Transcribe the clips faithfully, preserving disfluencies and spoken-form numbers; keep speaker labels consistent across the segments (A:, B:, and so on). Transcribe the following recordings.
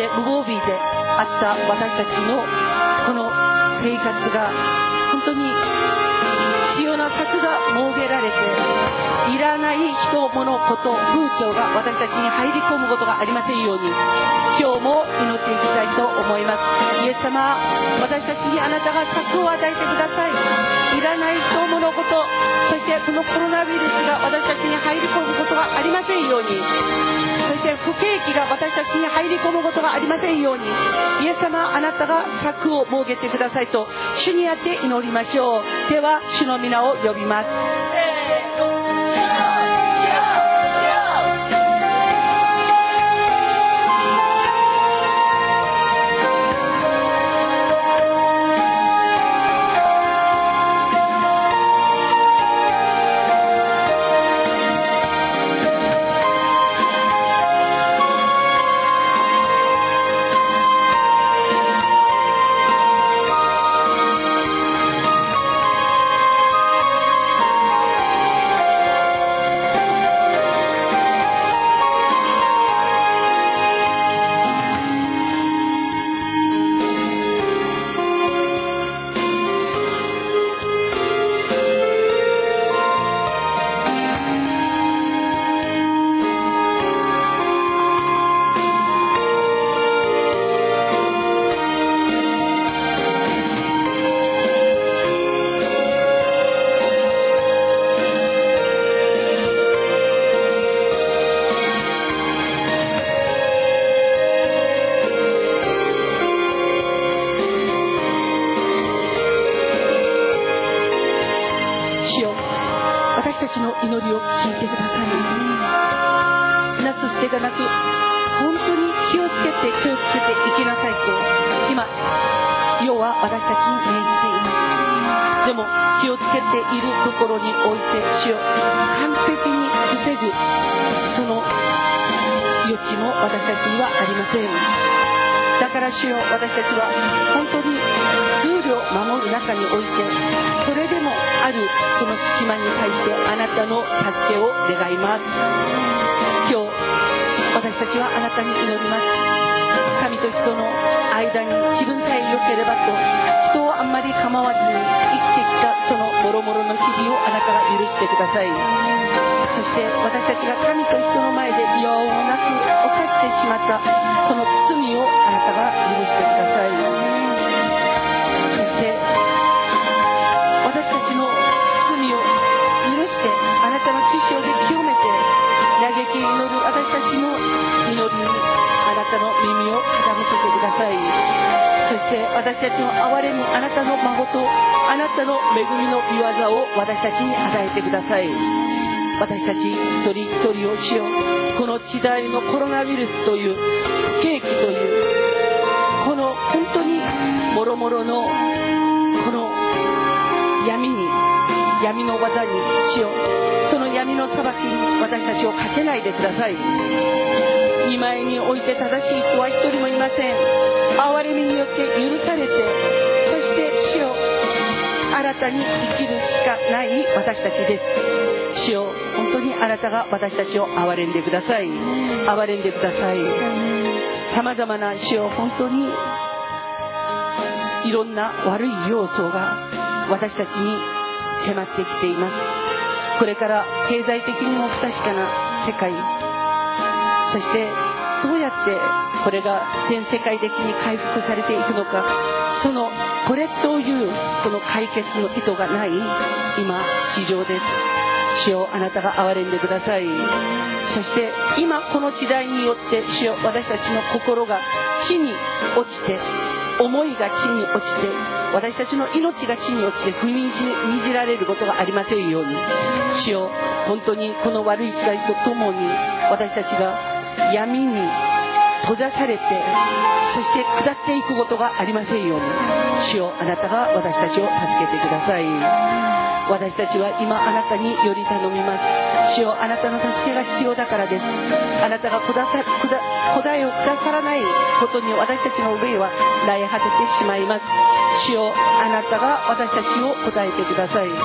A: して無防備であった私たちのこの生活が本当に必要な策が設けられて、いらない人物こと風潮が私たちに入り込むことがありませんように、今日も祈っていきたいと思います。イエス様、私たちにあなたが策を与えてください。いらない人物こと、そしてこのコロナウイルスが私たちに入り込むことがありませんように、そして不景気が私たちに入り込むことがありませんように、イエス様、あなたが策を設けてくださいと主にあって祈りましょう。では主の皆を呼びます。私たちに与えてください。私たち一人一人を主よ、この時代のコロナウイルスという不景気というこの本当にもろもろのこの闇に闇の技に主よ、その闇の裁きに私たちをかけないでください。にまいにおいて正しい人は一人もいません。憐れみによって許されて、そして主よ、新たに生きるしかない私たちです。主よ、本当にあなたが私たちを憐れんでください。憐れんでください。さまざまな主よ、本当にいろんな悪い要素が私たちに迫ってきています。これから経済的にも不確かな世界、そしてどうやってこれが全世界的に回復されていくのか、そのこれというこの解決の意図がない今地上です。主よ、あなたが憐れんでください。そして今この時代によって主よ、私たちの心が地に落ちて、思いが地に落ちて、私たちの命が地に落ちて踏みにじられることがありませんように、主よ、本当にこの悪い時代とともに私たちが闇に閉ざされて、そして下っていくことがありませんように、主よ、あなたが私たちを助けてください。私たちは今あなたにより頼みます。主よ、あなたの助けが必要だからです。あなたがくださくだ答えをくださらないことに私たちの上は萎え果ててしまいます。主よ、あなたが私たちを答えてください。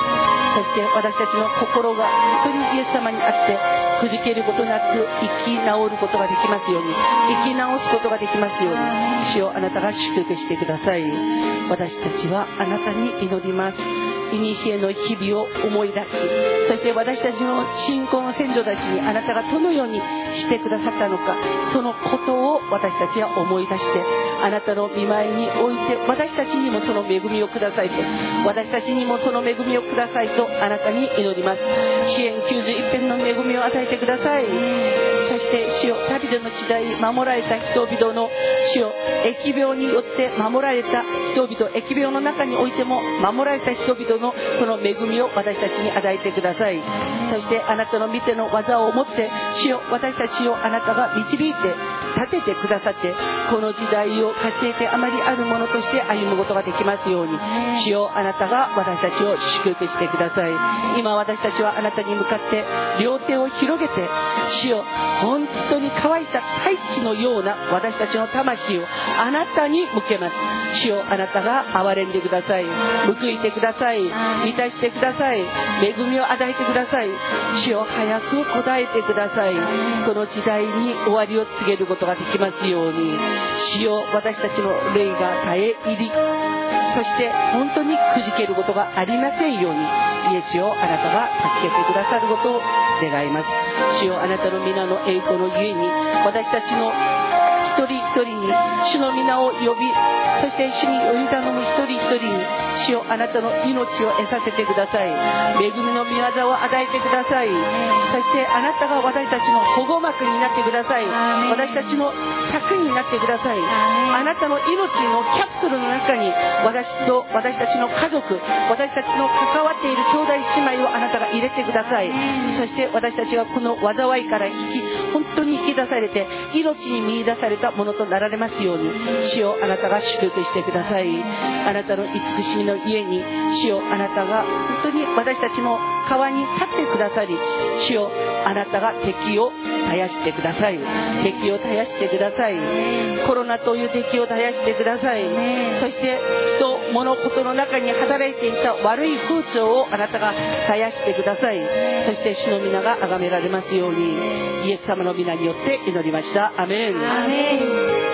A: そして私たちの心が本当にイエス様にあってくじけることなく生き直ることができますように、生き直すことができますように、主よあなたが祝福してください。私たちはあなたに祈ります。古の日々を思い出し、そして私たちの信仰の先祖たちにあなたがどのようにしてくださったのか、そのことを私たちは思い出して、あなたの御前において私たちにもその恵みをくださいと、私たちにもその恵みをくださいとあなたに祈ります。支援きゅうじゅういっぺんの恵みを与えてください。そして主よ、ダビデの時代守られた人々の主よ、疫病によって守られた人々、疫病の中においても守られた人々のこの恵みを私たちに与えてください。そしてあなたの御手の技をもって主よ、私たちをあなたが導いて立ててくださって、この時代を活えてあまりあるものとして歩むことができますように、主よあなたが私たちを祝福してください。今私たちはあなたに向かって両手を広げて、主よ本当に乾いた大地のような私たちの魂をあなたに向けます。主よあなたが憐れんでください、報いてください、満たしてください、恵みを与えてください。主よ早く答えてください。この時代に終わりを告げることができますように、主よ私たちの霊が絶え入り、そして本当にくじけることがありませんように、イエスをあなたが助けてくださることを願います。主よあなたの皆の栄光のゆえに、私たちの一人一人に主の皆を呼び、そして主により頼む一人一人に主よあなたの命を得させてください。恵みの御業を与えてください。そしてあなたが私たちの保護膜になってください。私たちの柵になってください。あなたの命のキャプスルの中に私と私たちの家族、私たちの関わっている兄弟姉妹をあなたが入れてください。そして私たちはこの災いから引き本当に引き出されて命に見出されたものとなられますように、主よあなたが祝福してください。あなたの慈しみの家に主よあなたが本当に私たちの川に立ってくださり、主よあなたが敵を絶やしてください。敵を絶やしてください。コロナという敵を絶やしてください。そして人物事の中に働いていた悪い風潮をあなたが絶やしてください。そして主の皆が崇められますように、イエス様の皆によって祈りました。アメン。
B: アメン。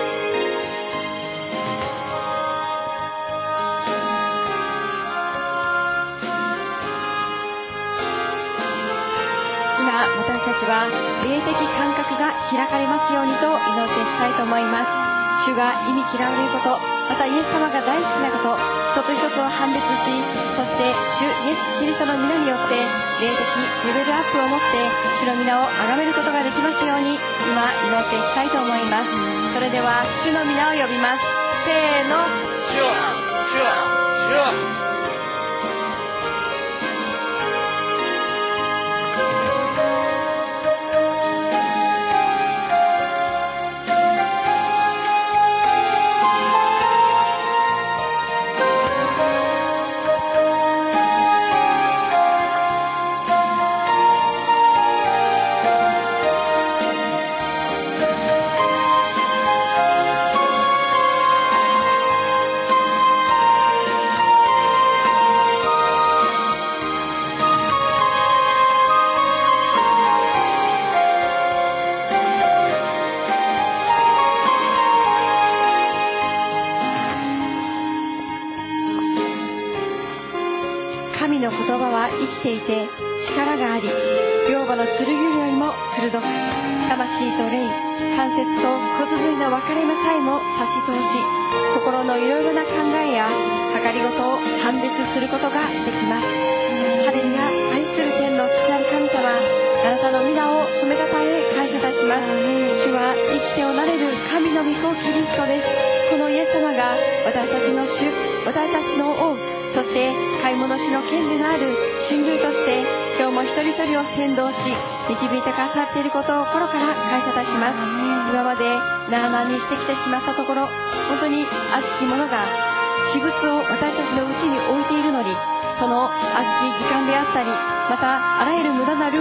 B: 私たちは霊的感覚が開かれますようにと祈っていきたいと思います。主が忌み嫌われること、またイエス様が大好きなこと、一つ一つを判別し、そして主イエス・キリストの皆によって霊的レベルアップを持って主の皆を崇めることができますように今祈っていきたいと思います。それでは主の皆を呼びます。せーの、主よ、主よ、主よ。神の言葉は生きていて力があり、両刃の剣よりも鋭く、魂と霊、関節と骨髄の分かれ目さえも差し通し、心のいろいろな考えや計りごとを判別することができます。ハレルヤ、愛する天の父なる神様、あなたの皆を褒めたたえ感謝いたします。主は生きておられる神の御子キリストです。このイエス様が私たちの主、私たちの王、そして買い物しの権利のある親類として今日も一人一人を先導し導いてくださっていることを心から感謝いたします。今までなあなあにしてきてしまったところ、本当に悪しき者が私物を私たちのうちに置いているのに、その悪しき時間であったり、またあらゆる無駄な労力であ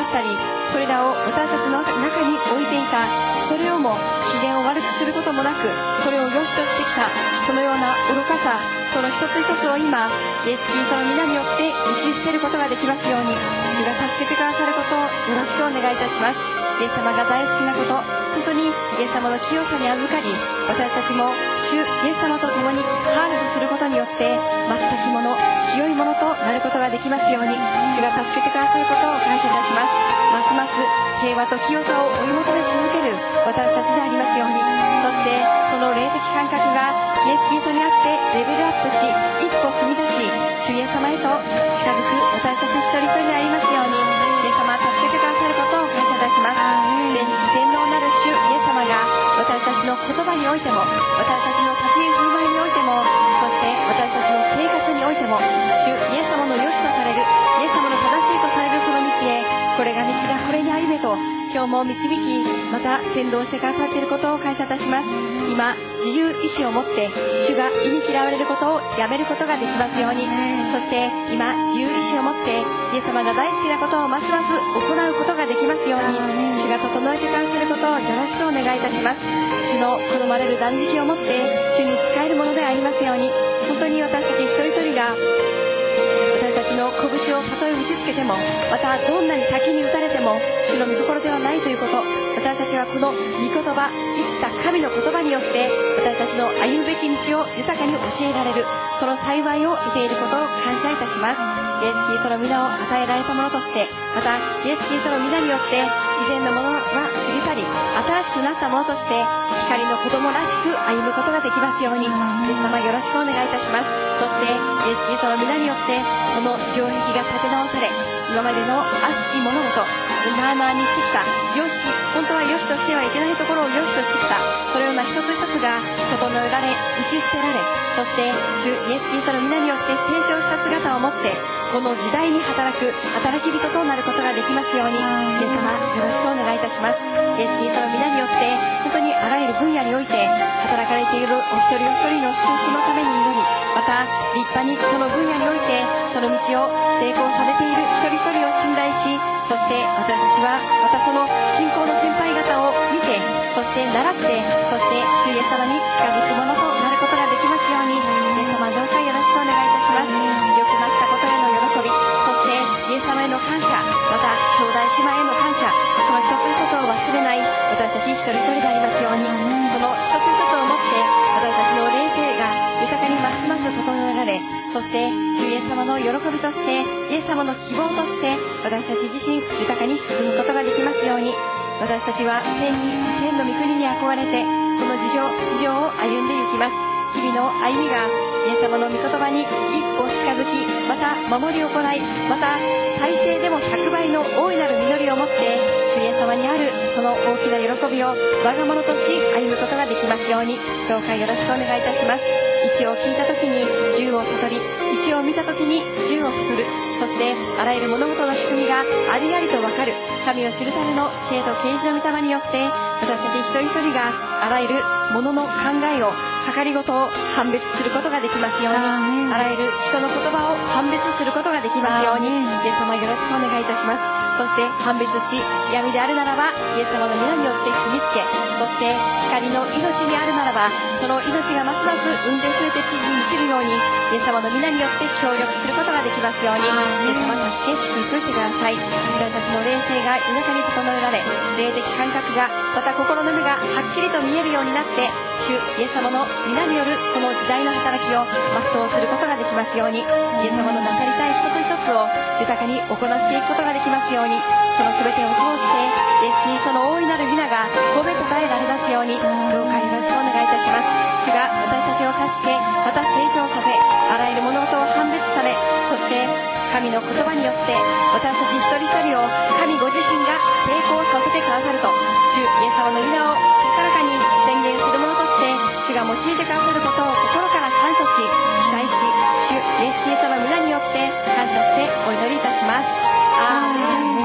B: があったり、それらを私たちの中に置いていた、それをも機嫌を悪くすることもなく、それを良しとしてきた、そのような愚かさ、その一つ一つを今、イエス・キリストの皆によって打ち捨てることができますように、主が助けてくださることをよろしくお願いいたします。イエス様が大好きなこと、本当にイエス様の清さに預かり、私たちも主イエス様と共にハーフすることによって全きもの、清いものとなることができますように、主が助けてくださることを感謝いたします。ますます平和と清さを追い求め続ける私たちでありますように、そしてその霊的感覚がイエス・キリストにあってレベルアップし、一歩踏み出し、主イエス様へと近づく私たち一人一人でありますように、イエス様助けてくださることを感謝いたします。全全能なる主イエス様が私たちの言葉においても、私たちの立ち居振る舞いにおいても、そして私たちの生活においても、主イエス様の良しとされる、イエス様の正しいとされるその道へ、これが道だ、これに歩めと今日も導き、また先導してくださっていることを感謝いたします。今自由意志を持って主が忌み嫌われることをやめることができますように、そして今自由意志を持ってイエス様が大好きなことをますます行うことができますように、主が整えてくださることをよろしくお願いいたします。主の好まれる断食を持って主に仕えるものでありますように、本当に私たち一人一人が私たちの拳をたとえ打ちつけても、またどんなに先に打たれても主の御心ではないということ、私たちはこの御言葉、生きた神の言葉によって私たちの歩むべき道を豊かに教えられる、その幸いを得ていることを感謝いたします。イエス・キリストの皆を与えられたものとして、またイエス・キリストの皆によって以前のものは過ぎ去り新しくなったものとして光の子供らしく歩むことができますように、イエス様よろしくお願いいたします。そしてイエス・キリストの皆によってこの城壁が立て直され、今までの悪しき物事、なあなあにしてきた、よし、本当はよしとしてはいけないところをよしとしてきた、そのような一つ一つが整えられ、打ち捨てられ、そして主イエス・キリストの皆によって成長した姿を持ってこの時代に働く働き人となることができますように、イエス様よろしくお願いいたします。イエス・キリストの皆によって本当にあらゆる分野において働かれているお一人お一人の祝福のために祈り、また立派にその分野においてその道を成功されている一人一人を信頼し、そして私たちはまたその信仰の先輩方を見て、そして習って、そして主イエス様に近づくものとなることができますように、イエス様どうかよろしくお願いいたします。良くなったことへの喜び、そしてイエス様への感謝、また兄弟姉妹への感謝、その一つ一つを忘れない私たち一人一人でありますように、その一つ一つをもって私たちの霊性が豊かにますます整えられ、そして主イエス様の喜びとしてイエス様の希望として私たち自身豊かに進むことができますように、私たちは天に天の御国に憧れてその地上地上を歩んで行きます。日々の歩みがイエス様の御言葉に一歩近づき、また守り行い、また再生でもひゃくばいの大いなる実りを持って主イエス様にあるその大きな喜びを我が物とし歩むことができますように、どうかよろしくお願いいたします。一を聞いた時に十を悟り、一を見た時に十を悟る、そしてあらゆる物事の仕組みがありありと分かる神を知るための知恵と啓示の御霊によって、私たち一人一人があらゆるものの考えを計りごとを判別することができますように、あらゆる人の言葉を判別することができますように、イエス様よろしくお願いいたします。そして判別し闇であるならばイエス様の皆によって秘密け、そして光の命にあるならばその命がますます雲で増えて地に満ちるように、イエス様の皆によって協力することができますように、イエス様助け祝福してください。私たちの霊性が豊かに整えられ、霊的感覚がまた心の目がはっきりと見えるようになって、主イエス様の皆によるこの時代の働きを全うすることができますように、イエス様のなさりたい一つ一つを豊かに行っていくことができますように、その全てを通してイエス・キリストの大いなる皆が褒めたたえられますように、どうかよろしくお願いいたします。主が私たちを助け、また成長させ、あらゆる物事を判別され、そして神の言葉によって私たち一人一人を神ご自身が成功させてくださると、主イエス様の皆を高らかに宣言するものとして主が用いてくださることを心から感謝し期待し、主イエス・キリストの皆によって感謝してお祈りいたします。アーメン。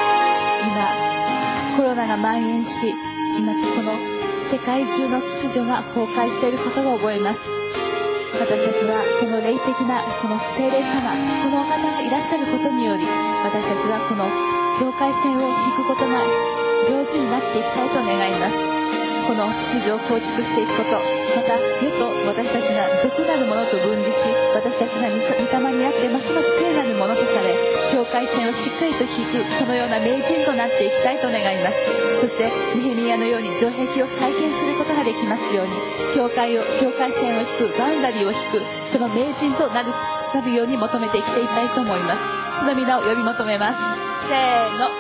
C: 今コロナが蔓延し、今この世界中の秩序が崩壊していることを覚えます。私たちはこの霊的なこの聖霊様、このお方がいらっしゃることにより、私たちはこの境界線を引くことが上手になっていきたいと願います。この秩序を構築していくこと、また世と私たちが俗なるものと分離し、私たちが御霊にあってますます聖なるものとされ、境界線をしっかりと引く、そのような名人となっていきたいと願います。そしてネヘミヤのように城壁を再建することができますように、境界を境界線を引く、バウンダリーを引く、その名人となるなるように求めていきたいと思います。主の皆を呼び求めます。せーの。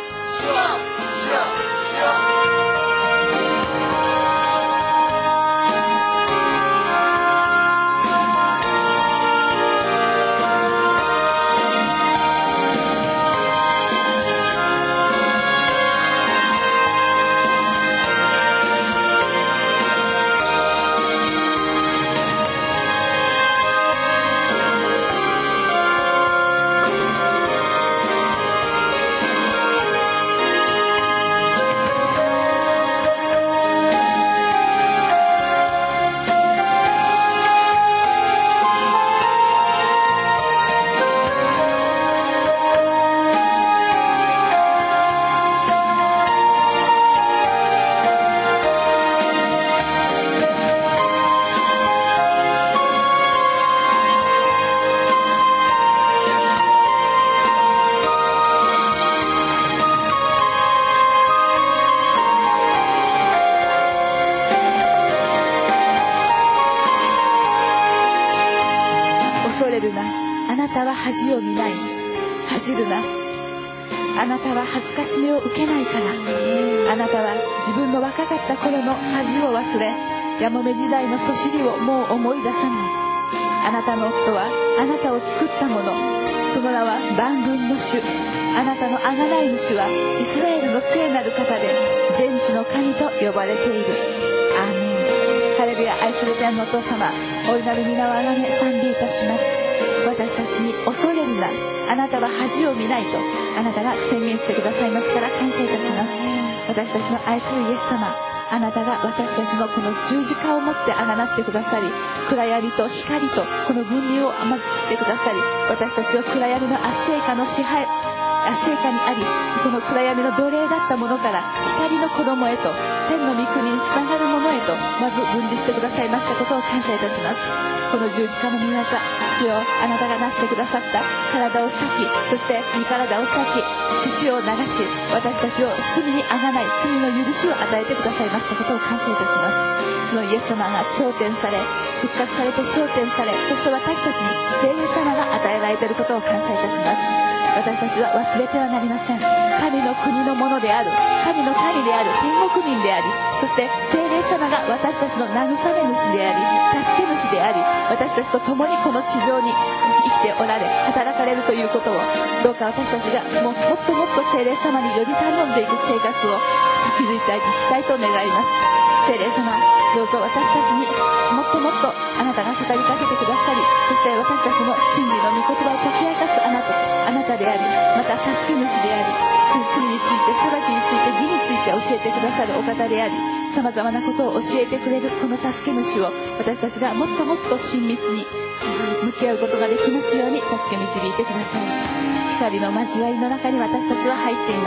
C: 恥を見ない。恥じるな。あなたは恥ずかしめを受けないから。あなたは自分の若かった頃の恥を忘れ、やもめ時代のそしりをもう思い出さない。あなたの夫はあなたを作ったもの。その名は万軍の主。あなたのあがない主はイスラエルの聖なる方で、全地の神と呼ばれている。アーメン。ハレルヤ。愛する天のお父様、大いなる皆をあがめ賛美いたします。私たちに恐れるな、あなたは恥を見ないとあなたが宣言してくださいますから感謝いたします。私たちの愛するイエス様、あなたが私たちのこの十字架を持ってあがなってくださり、暗闇と光とこの分離をまずしてくださり、私たちを暗闇の圧政下の支配圧政下にあり、この暗闇の奴隷だったものから光の子供へと、天の御国につながるものへとまず分離してくださいましたことを感謝いたします。この十字架の御業、主よ、あなたがなしてくださった体を裂き、そして身体を裂き、血を流し、私たちを罪にあがない罪の許しを与えてくださいましたことを感謝いたします。そのイエス様が昇天され、復活されて昇天され、そして私たちに聖霊様が与えられていることを感謝いたします。私たちは忘れてはなりません。神の国のものである、神の民である天国民であり、そして聖霊様が私たちの慰め主であり、助け主であり、私たちと共にこの地上に生きておられ、働かれるということを、どうか私たちがもうもっともっと聖霊様により頼んでいく生活を築いていきたいと願います。聖霊様、どうぞ私たちにもっともっとあなたが語りかけてくださり、そして私たちの真理の御言葉を解き明かすあなたあなたであり、また助け主であり、罪について、裁きについて、義について教えてくださるお方であり、さまざまなことを教えてくれるこの助け主を私たちがもっともっと親密に向き合うことができますように助け導いてください。光の交わりの中に私たちは入っています。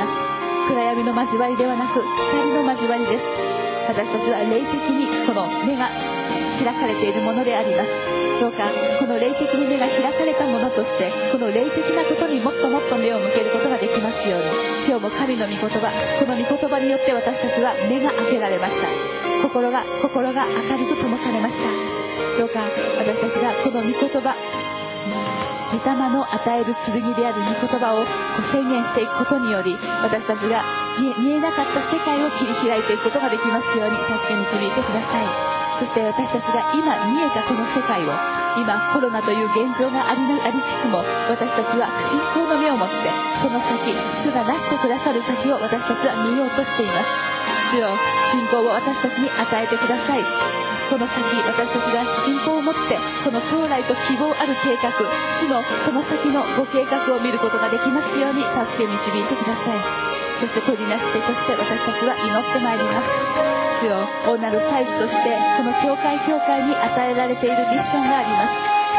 C: 暗闇の交わりではなく光の交わりです。私たちは霊的にこの目が開かれているものであります。どうかこの霊的に目が開かれたものとして、この霊的なことにもっともっと目を向けることができますように、今日も神の御言葉、この御言葉によって私たちは目が開けられました。心が心が明るく灯されました。どうか私たちがこの御言葉、御霊の与える剣である御言葉を宣言していくことにより、私たちが見えなかった世界を切り開いていくことができますように助け導いてください。そして私たちが今見えたこの世界を、今コロナという現状がありありつつも、私たちは信仰の目を持って、その先、主がなしてくださる先を私たちは見ようとしています。主よ、信仰を私たちに与えてください。この先、私たちが信仰を持ってこの将来と希望ある計画、主のその先のご計画を見ることができますように助け導いてください。そして取りなしてとして私たちは祈ってまいります。主よ、大なる祭司としてこの教会教会に与えられているミッションがあります。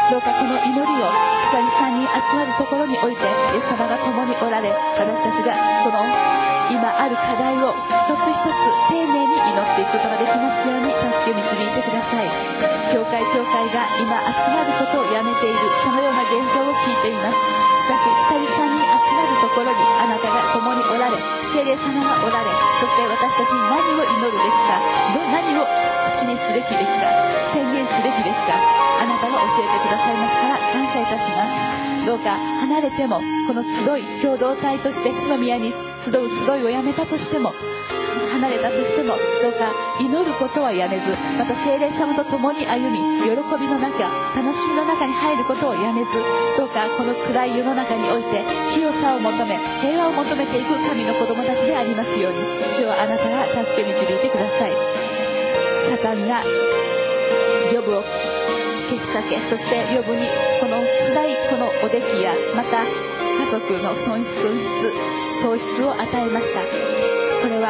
C: どうかこの祈りをふたりさんにん集まるところにおいてイエス様が共におられ、私たちがこの今ある課題を一つ一つ丁寧に祈っていくことができますように助け導いてください。教会教会が今集まることをやめている、そのような現状を聞いています。しかしふたりさんにん集まるところにあなたが共におられ、聖霊様がおられ、そして私たちに何を祈るべきか、何を口にすべきべきか、宣言すべきべきか、あなたが教えてくださいますから感謝いたします。どうか離れてもこの集い共同体として主の宮に集う集いをやめたとしても、離れたとしても、どうか祈ることはやめず、また聖霊様と共に歩み、喜びの中、楽しみの中に入ることをやめず、どうかこの暗い世の中において清さを求め、平和を求めていく神の子供たちでありますように、主よあなたが助け導いてください。サタンがヨブをけしかけ、そしてヨブにこの辛いこのお出来や、また家族の損失損失喪失を与えました。これは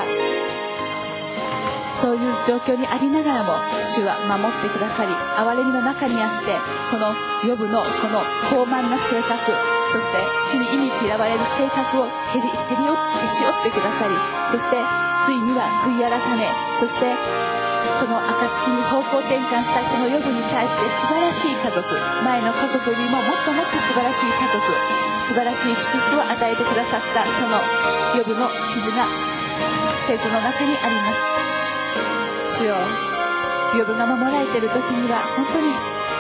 C: そういう状況にありながらも主は守ってくださり、憐れみの中にあってこのヨブのこの高慢な性格、そして主に忌み嫌われる性格をへりへりへし折ってくださり、そしてついには悔い改め、そしてその暁に方向転換したこのヨブに対して素晴らしい家族、前の家族よりももっともっと素晴らしい家族、素晴らしい祝福を与えてくださったそのヨブの傷が聖書の中にあります。主よ、ヨブが守られている時には本当に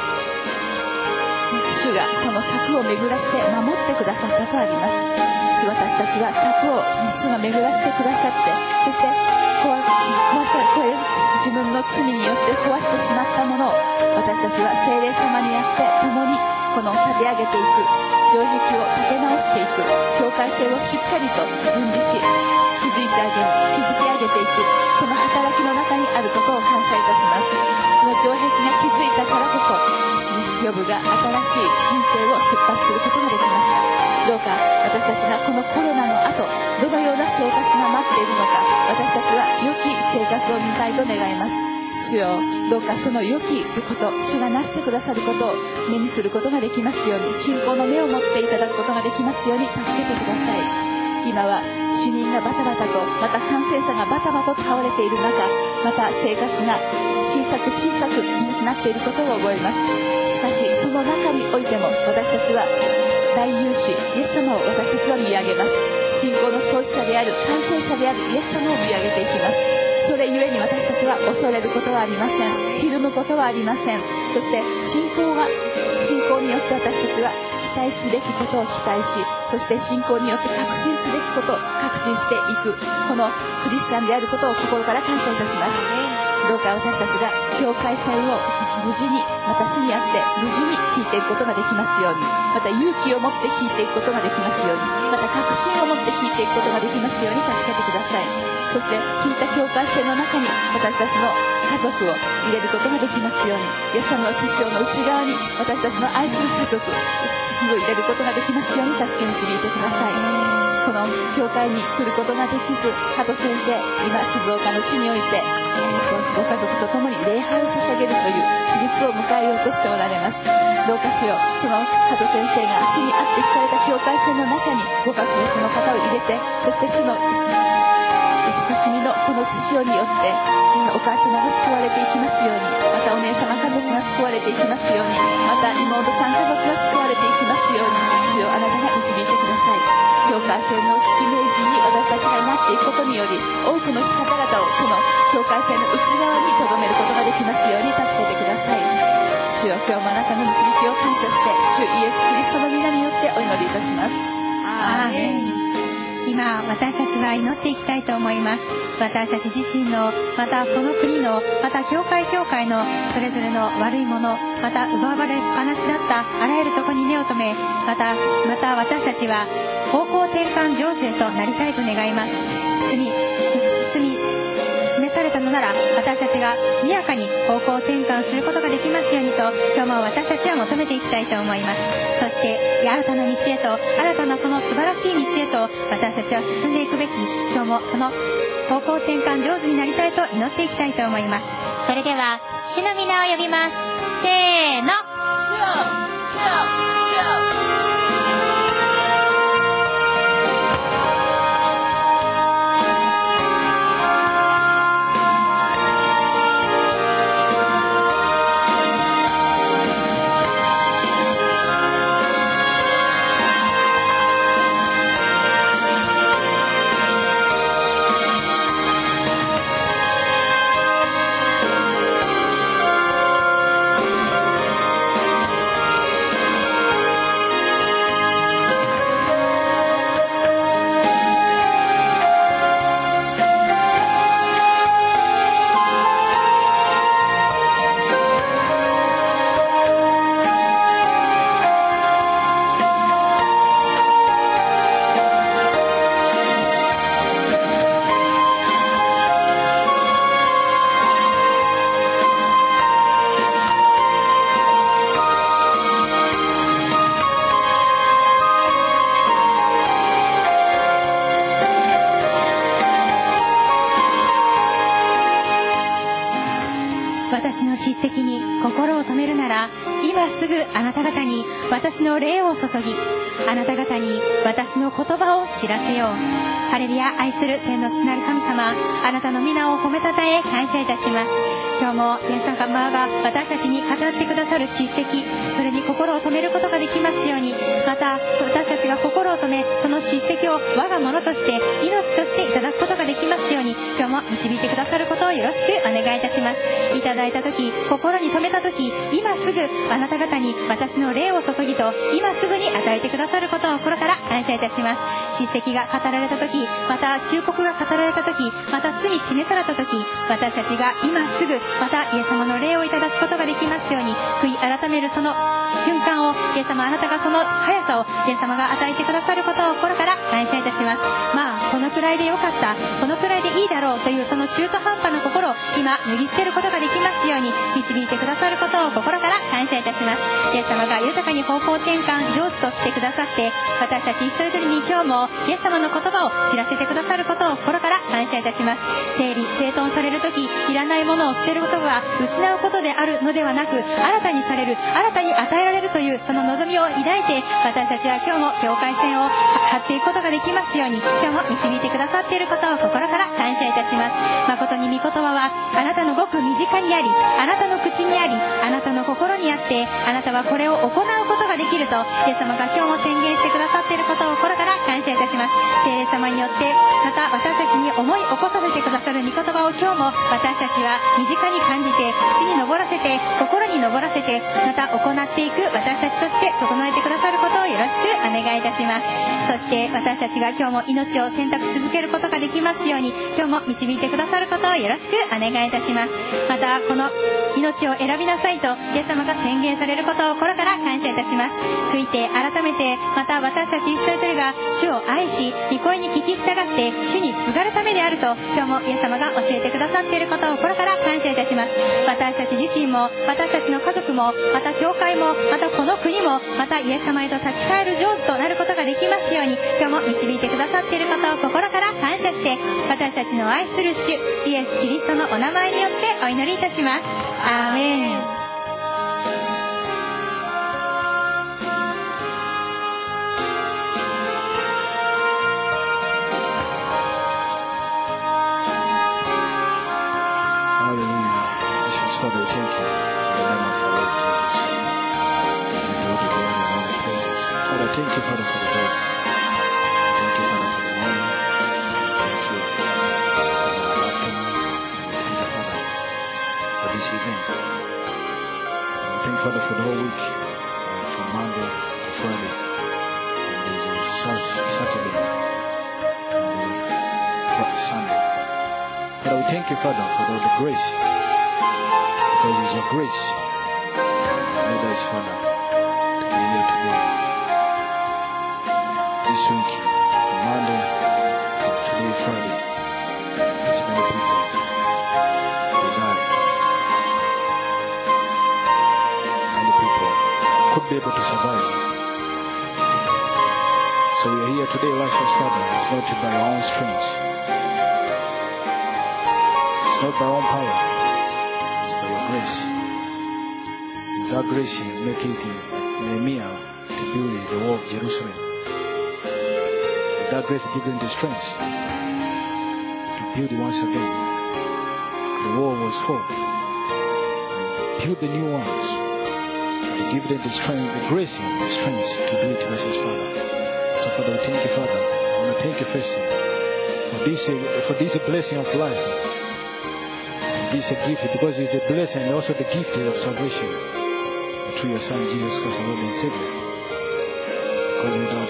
C: 主がその柵を巡らして守ってくださったとあります。私たちは柵を主が巡らしてくださって、そして壊壊自分の罪によって壊してしまったものを私たちは聖霊様にあって共にこの立て上げていく、城壁を立て直していく、境界線をしっかりと分離し築いてあげる、築き上げていく、その働きの中にあることを感謝いたします。この城壁が築いたからこそヨブが新しい人生を出発することができました。どうか私たちがこのコロナの後どのような生活が待っているのか、私たちは良き生活を見たいと願います。主よ、どうかその良きこと、主がなしてくださることを目にすることができますように、信仰の目を持っていただくことができますように助けてください。今は死人がバタバタと、また感染者がバタバタと倒れている中、また生活が小さく小さくなっていることを覚えます。しかしその中においても私たちは大勇士イエス様を私たちは見上げます。信仰の創始者である完成者であるイエス様を見上げていきます。それゆえに私たちは恐れることはありません。ひるむことはありません。そして信仰は信仰によって私たちは期待すべきことを期待し、そして信仰によって確信すべきことを確信していく、このクリスチャンであることを心から感謝いたします。どうか私たちが境界線を無事に、また主にあって無事に聞いていくことができますように、また勇気を持って聞いていくことができますように、また確信を持って聞いていくことができますように助けてください。そして聞いた境界線の中に私たちの家族を入れることができますように、イエス様の血潮の内側に私たちの愛する家族を入れることができますように助け導いてください。この教会に来ることができず、加藤先生、今静岡の地においてご家族と共に礼拝を捧げるという手術を迎えようとしておられます。どうかしよう、その加藤先生が主にあって引かれた境界線の中にご家族の方を入れて、そして主の慈しみのこの血潮によってお母様が救われていきますように、またお姉様家族が救われていきますように、また妹さん家族が救われていきますように、主よあなたが導いてください。境界線の引き名人に私たちがなっていくことにより、多くの方々をその境界線の内側に留めることができますように助けてください。主よ、今日もあなたの導きを感謝して主イエス・キリストの皆によってお祈りいたします。
D: アーメン。今私たちは祈っていきたいと思います。私たち自身の、またこの国の、また教会教会のそれぞれの悪いもの、また奪われっぱなしだったあらゆるところに目を留め、またまた私たちは方向転換上手へとなりたいと願います。罪罪示されたのなら私たちが速やかに方向転換することができますようにと、今日も私たちは求めていきたいと思います。そして新たな道へと、新たなその素晴らしい道へと私たちは進んでいくべき、今日もその方向転換上手になりたいと祈っていきたいと思います。それでは主の皆を呼びます。せーの、主よ私の叱責に心を止めるなら、今すぐあなた方に私の霊を注ぎ、あなた方に私の言葉を知らせよう。ハレルヤ。愛する天の父なる神様、あなたの皆を褒めたたえ感謝いたします。今日もイエス様が私たちに語ってくださる叱責、それに心を止めることができますように、また私たちが心を止め、その叱責を我が物として命としていただくことができますように、今日も導いてくださることをよろしくお願いいたします。いただいた時、心に留めた時、今すぐあなた方に私の霊を注ぎと今すぐに与えてくださることを心から感謝いたします。叱責が語られた時、また忠告が語られた時、また罪示された時、私たちが今すぐまたイエス様の霊をいただくことができますように、悔い改めるその瞬間をイエス様、あなたがその速さをイエス様が与えてくださることを心から感謝いたします。まあこのくらいでよかった、このくらいでいいだろうというその中途半端な心を今脱ぎ捨てることができますように導いてくださることを心から感謝いたします。イエス様が豊かに方向転換上手としてくださって、私たち一人一人に今日もイエス様の言葉を知らせてくださることを心から感謝いたします。整理整頓されるとき、いらないものを捨てることが失うことであるのではなく、新たにされる、新たに与えられるというその望みを抱いて、私たちは今日も境界線を張っていくことができますように、今日も導いてくださっていることを心から感謝いたします。誠に御言葉はあなたのごく身近にあり、あなたの口にあり、あなたの心にあって、あなたはこれを行うことができるとイエス様が今日も宣言してくださっていることを心から感謝いたします。聖霊様によってまた私たちに思い起こさせてくださる御言葉を今日も私たちは身近に感じて、口に登らせて、心に登らせて、また行っていく私たちとして整えてくださることをよろしくお願いいたします。そして私たちが今日も命を選択し続けることができますように、今日も導いてくださることをよろしくお願いいたします。またこの命を選びなさいとイエス様が宣言されることを心から感謝いたします。悔いて改めて、また私たち一人一人が主を愛し、御声に聞き従って主にすがるためであると今日もイエス様が教えてくださっていることを心から感謝いたします。私たち自身も、私たちの家族も、また教会も、またこの国も、またイエス様へと立ち返る上手となることができますように、今日も導いてくださっていることを心から感謝して、私たちの愛する主イエス・キリストのお名前によってお祈りいたします。アーメン。
E: Thank you, Father, for the day. Thank you, Father, for the morning. Thank you for the afternoon. Thank you, Father, for this evening. And thank you, Father, for the whole week, uh, from Monday to Friday, and there's Saturday, and Sunday. Father, we thank you, Father, for all the grace, because it's your grace that made us, Father, to be here today. This week, from Monday to today, Friday, there's many people who died. Many people could be able to survive. So we are here today, righteous Father. It's not by our own strength. It's not by our own power. It's by your grace. With that grace, you make it Nehemiah to build the wall of Jerusalem. With that grace given the strength to build it once again. The wall was full. Build the new ones. To give them the strength, the grace and the strength to do it, precious Father. So Father, we thank you, Father. I want to thank you first for this, for this blessing of life. This is a gift because it's a blessing and also the gift of salvation. Through your Son Jesus Christ, our Lord and Savior. Because without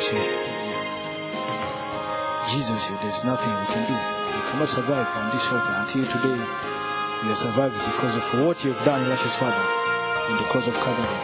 E: Jesus, there's nothing we can do. We cannot survive on this earth. Until today, we are surviving because of what you have done, precious Father, and the cause of Calvary.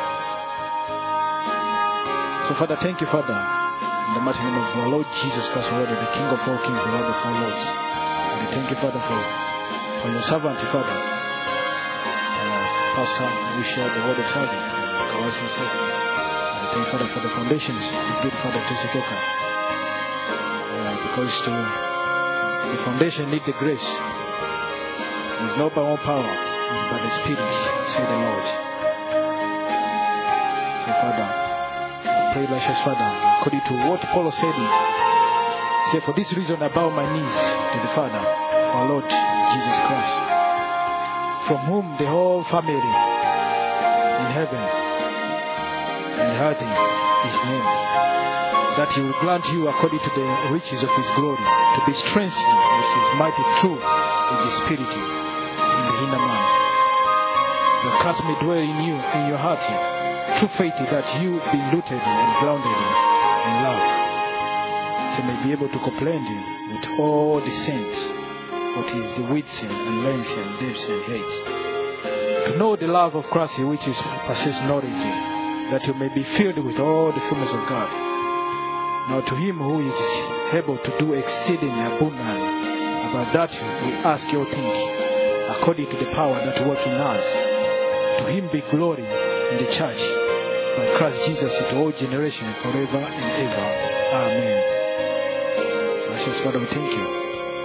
E: So, Father, thank you, Father, in the mighty name of our Lord Jesus Christ, our Lord, the King of all kings, the Lord of all lords. And I thank you, Father, for, for your servant, Father. Pastor, we share the word of service and Kawasi himself. I thank Father for the foundations you did, Father, to Sekoka. Uh, because to, the foundation need the grace. It's not by own power, it's by the Spirit, say the Lord. So, Father, I pray, precious Father, according to what Paul said, he said, for this reason I bow my knees to the Father, our Lord Jesus Christ, from whom the whole family in heaven and earth is named, that he will grant you according to the riches of his glory to be strengthened with his mighty through with his spirit in the inner man, that Christ may dwell in you, in your heart, through faith, that you be rooted and grounded in love, so you may be able to comprehend with all the saints what is the width and length and depth and height. To know the love of Christ which is passes knowledge, that you may be filled with all the fullness of God. Now to him who is able to do exceeding abundantly above that we ask or think, according to the power that works in us, to him be glory in the church by Christ Jesus to all generations forever and ever. Amen. Precious Father, we thank you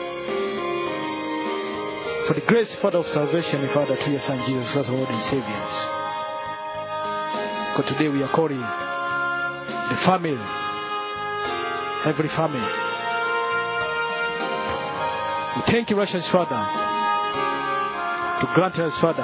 E: for the grace, Father, of salvation, Father, to your Son Jesus Christ, our Lord and Savior. Because today we are calling the family, every family. We thank you, precious Father, to grant us, Father,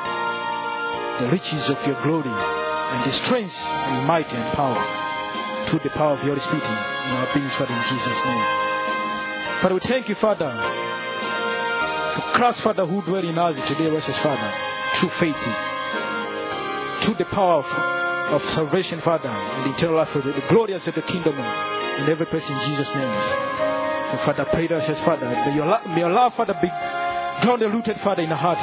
E: the riches of your glory and the strength and might and power through the power of your Spirit in our beings, Father, in Jesus' name. Father, we thank you, Father, for Christ, Father, who dwell in us today, precious Father, through faith, through the power of, of salvation, Father, and the eternal life of the, the glorious of the kingdom in every place in Jesus' name. So, Father, pray, precious Father, may your, may your love, Father, be grounded, rooted, Father, in the heart,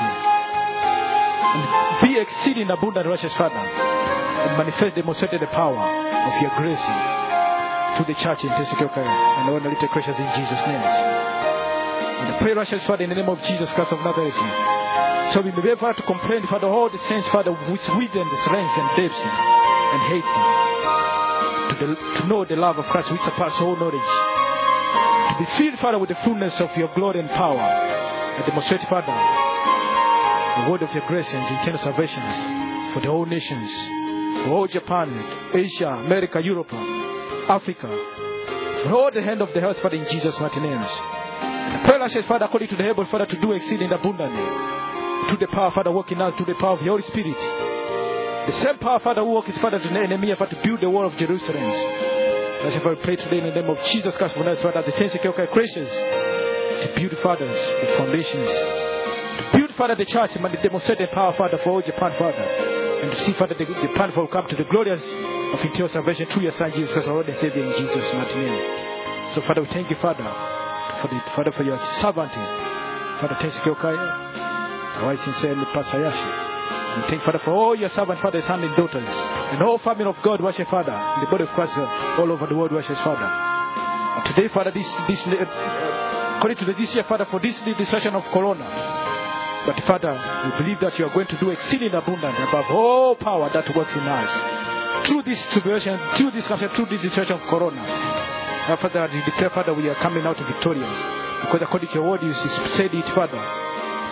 E: and be exceeding abundant, precious Father, and manifest, demonstrate the power of your grace to the church in Tesekioka and all the little creatures in Jesus' name. And I pray, precious Father, in the name of Jesus Christ of Nazareth, so we may be able to comprehend, Father, all the saints, Father, with wisdom, the strength and depth and hate, to, the, to know the love of Christ which surpasses all knowledge, to be filled, Father, with the fullness of your glory and power, and demonstrate, Father, the word of your grace and eternal salvations for the whole nations, for all Japan, Asia, America, Europe, Africa, for all the hand of the earth, Father, in Jesus' mighty names. I pray, precious Father, according to the able, Father, to do exceeding abundantly, to the power, Father, working out, to the power of your Holy Spirit. The same power, Father, who works, Father, to the enemy, Father, to build the wall of Jerusalem. Let's have a pray today in the name of Jesus Christ, for us, Father, as the saints of your creations, to build, fathers, the foundations, to build, Father, the church, and demonstrate the power, Father, for all Japan, Father, and to see, Father, the, the plan for come to the glorious of eternal salvation through your Son, Jesus Christ, our Lord and Savior, in Jesus' mighty name. So, Father, we thank you, Father, for the, Father, for your servant, Father, Tesekioka, our sincere Pastor Yashi. We thank you, Father, for all your servants, Father, sons and daughters, and all family of God, worship, Father, in the body of Christ, all over the world, worship, Father. And today, Father, this, this, uh, according to this year, Father, for this, this session of Corona, but Father, we believe that you are going to do exceeding abundant above all power that works in us. Through this tribulation, through this through this situation of Corona. Now, Father, as you declare, Father, we are coming out victorious. Because according to your word, you said it, Father,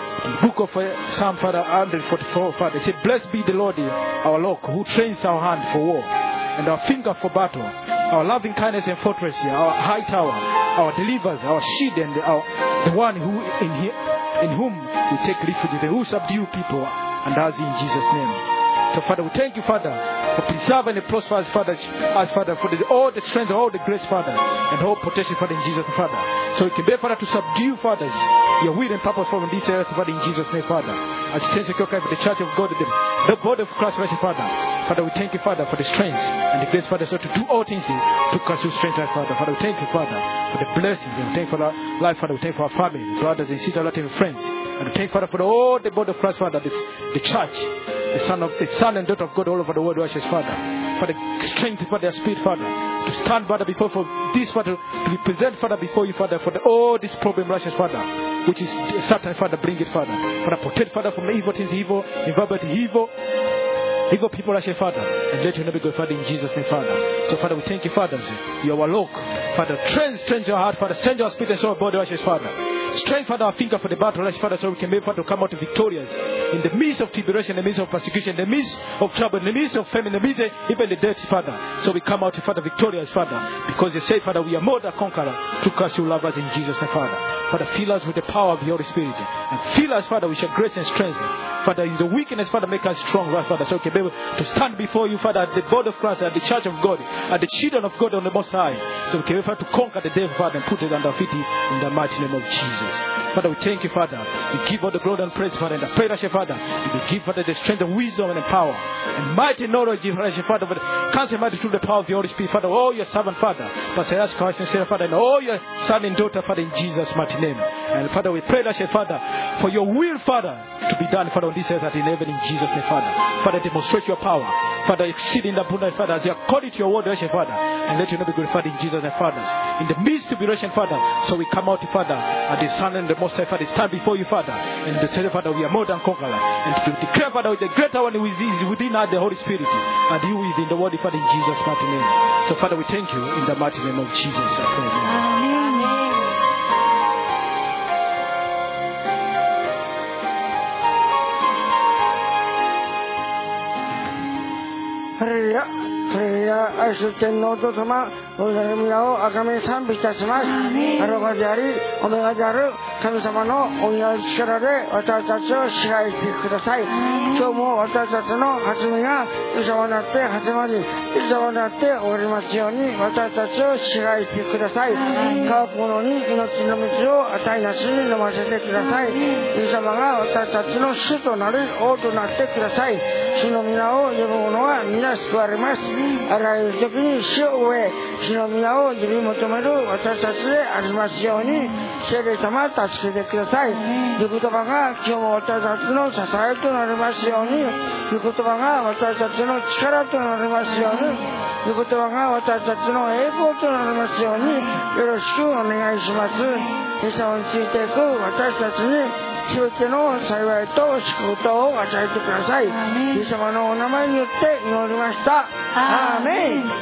E: In the book of Psalm one forty-four, Father, it said, blessed be the Lord, our rock, who trains our hand for war and our finger for battle, our loving kindness and fortress, our high tower, our deliverers, our shield, and our, the one who in, he, in whom we take refuge, the who subdue people, and us in Jesus' name. So, Father, we thank you, Father, for preserving and prosper us, Father, as Father, for the, all the strength, all the grace, Father, and all protection, Father, in Jesus' name, Father. So we can be, Father, to subdue, Fathers, your will and purpose from this earth, Father, in Jesus' name, Father. As you thank you, for the Church of God, the, the body of Christ, Father. Father, we thank you, Father, for the strength and the grace, Father, so to do all things to cause you strength, Father. Father, we thank you, Father, for the blessings. We thank you for our life, Father. We thank you for our family, brothers and sisters, relative friends. And we thank you, Father, for all the body of Christ, Father, the, the church, the son of the son and daughter of God all over the world, righteous Father. For the strength, for their spirit, Father, to stand, Father, before for this, Father, to be present, Father, before you, Father, for the, all this problem, righteous Father, which is Satan, Father, bring it, Father. Father, protect, Father, from evil things, evil, environment, evil. Evil people, Rasha, Father, and let your name be good, Father, in Jesus' name, Father. So, Father, we thank you, Father. You are our rock, Father. Strength, strength your heart, Father. Strength your spirit and soul, body, Rasha, Father. Strength, Father, our finger for the battle, Rasha, Father, so we can be, Father, to come out victorious in the midst of tribulation, in the midst of persecution, in the midst of trouble, in the midst of famine, in the midst of even the death, Father. So we come out, Father, victorious, Father, because you say, Father, we are more than conquerors through Christ who love us in Jesus' name, Father. Father, fill us with the power of the Holy Spirit, and fill us, Father, with your grace and strength. Father, in the weakness, Father, make us strong, right, Father, so we can be able to stand before you, Father, at the body of Christ, at the church of God, at the children of God on the Most High, so we can be able to conquer the devil, Father, and put it under feet in the mighty name of Jesus. Father, we thank you, Father. We give all the glory and praise, Father, and I pray that, Father, we give, Father, the strength and wisdom and power and mighty knowledge, Father, for the counsel mighty through the power of the Holy Spirit, Father, all your servant, Father, Pastor ask Christ and say, Father, and all your son and daughter, Father, in Jesus' mighty name. And Father, we pray that, Father, for your will, Father, to be done, Father, on this earth, in heaven, in Jesus' name, Father. Father, demonstrate your power, Father, exceeding the abundance, Father, as you according to your word, Father, and let your name be glorified in Jesus' name, Father. In the midst of tribulation, Father, so we come out, Father, at the Son and the Most High, Father, stand before you, Father, and to say, Father, we are more than conquerors, and to declare, Father, the greater one is within us, the Holy Spirit, and you is in the word, Father, in Jesus' mighty name. So, Father, we thank you in the mighty name of Jesus. I pray. Amen.
F: Hallelujah. それや愛する天皇と様、お祈り皆をあがめ賛美いたします。アルファであり、オメガである神様のお祈り力で私たちを支配してください。今日も私たちの始めがイエス様になって始まり、イエス様になって終わりますように私たちを支配してください。乾く者に命の水を与えなしに飲ませてください。イエス様が私たちの主となり王となってください。主の皆を呼ぶ者は皆救われます。あらゆる時に主を覚え、主の皆を呼び求める私たちでありますように、聖霊様助けてください。御言葉が今日も私たちの支えとなりますように、御言葉が私たちの力となりますように、御言葉が私たちの栄光となりますように、よろしくお願いします。イエス様についていく私たちにすべての幸いと祝福を与えてください。イエス様のお名前によって祈りました。アーメン。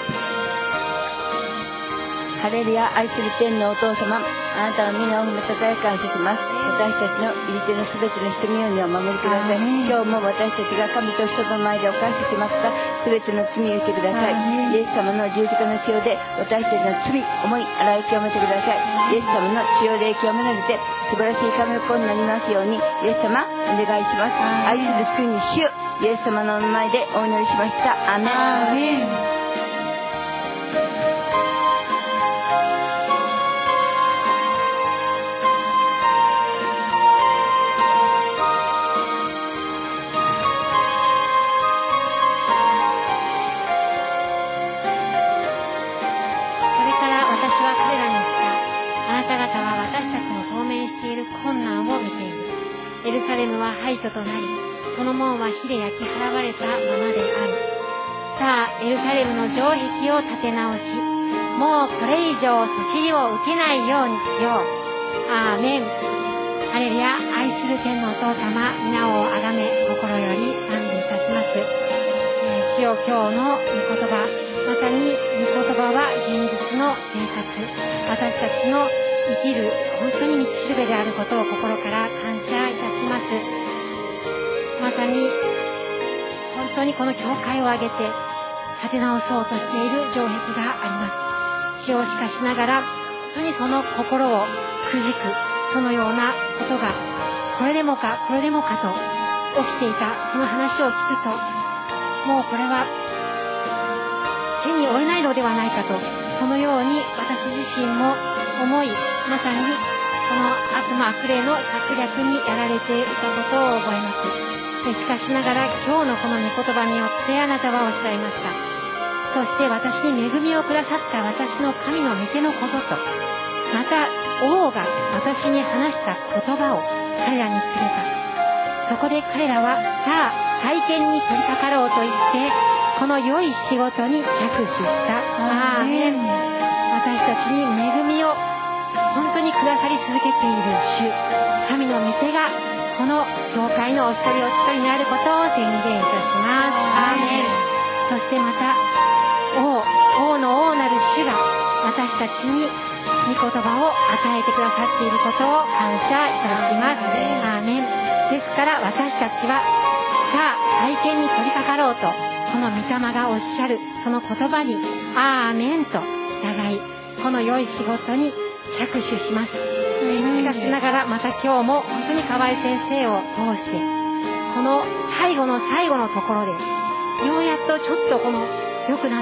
G: ハレルヤ。愛する天のお父様、あなたの皆を褒めたたえ感謝します。私たちの入り手のすべての人々にお守りください。今日も私たちが神と人の前で犯してしまったすべての罪をしてください。イエス様の十字架の血で私たちの罪、思い、洗い清めてください。イエス様の血を霊清められて素晴らしい神の子になりますように、イエス様お願いします。愛する救い主、イエス様のお名前でお祈りしました。アーメン。
H: エルサレムは廃墟となり、その門は火で焼き払われたままである。さあ、エルサレムの城壁を立て直し、もうこれ以上そしりを受けないようにしよう。アーメン。ハレルヤ。愛する天のお父様、皆をあがめ心より賛美いたします。えー、主よ、今日の御言葉、まさに御言葉は現実の生活、私たちの生きる本当に道しるべであることを心から感謝いたします。まさに本当にこの教会を挙げて立て直そうとしている城壁があります。主をしかしながら本当にその心をくじくそのようなことがこれでもかこれでもかと起きていたその話を聞くと、もうこれは手に負えないのではないかと、そのように私自身も思い、まさにこの悪魔悪霊の策略にやられていたことを覚えます。しかしながら今日のこの御言葉によってあなたはおっしゃいました。そして私に恵みをくださった私の神の御手のことと、また王が私に話した言葉を彼らに告げた。そこで彼らはさあ体験に取り掛かろうと言ってこの良い仕事に着手した。アーメン。私たちに恵みを本当にくださり続けている主神の御手がこの教会のお一人お一人にあることを宣言いたします。アーメン。そしてまた王王の王なる主が私たちに御言葉を与えてくださっていることを感謝いたします。アーメン。ですから私たちはさあ体験に取り掛かろうとこの御霊がおっしゃるその言葉にアーメンと従いこの良い仕事に着手します。しかしながらまた今日も本当に河合先生を通してこの最後の最後のところでようやっとちょっとこの良くなった。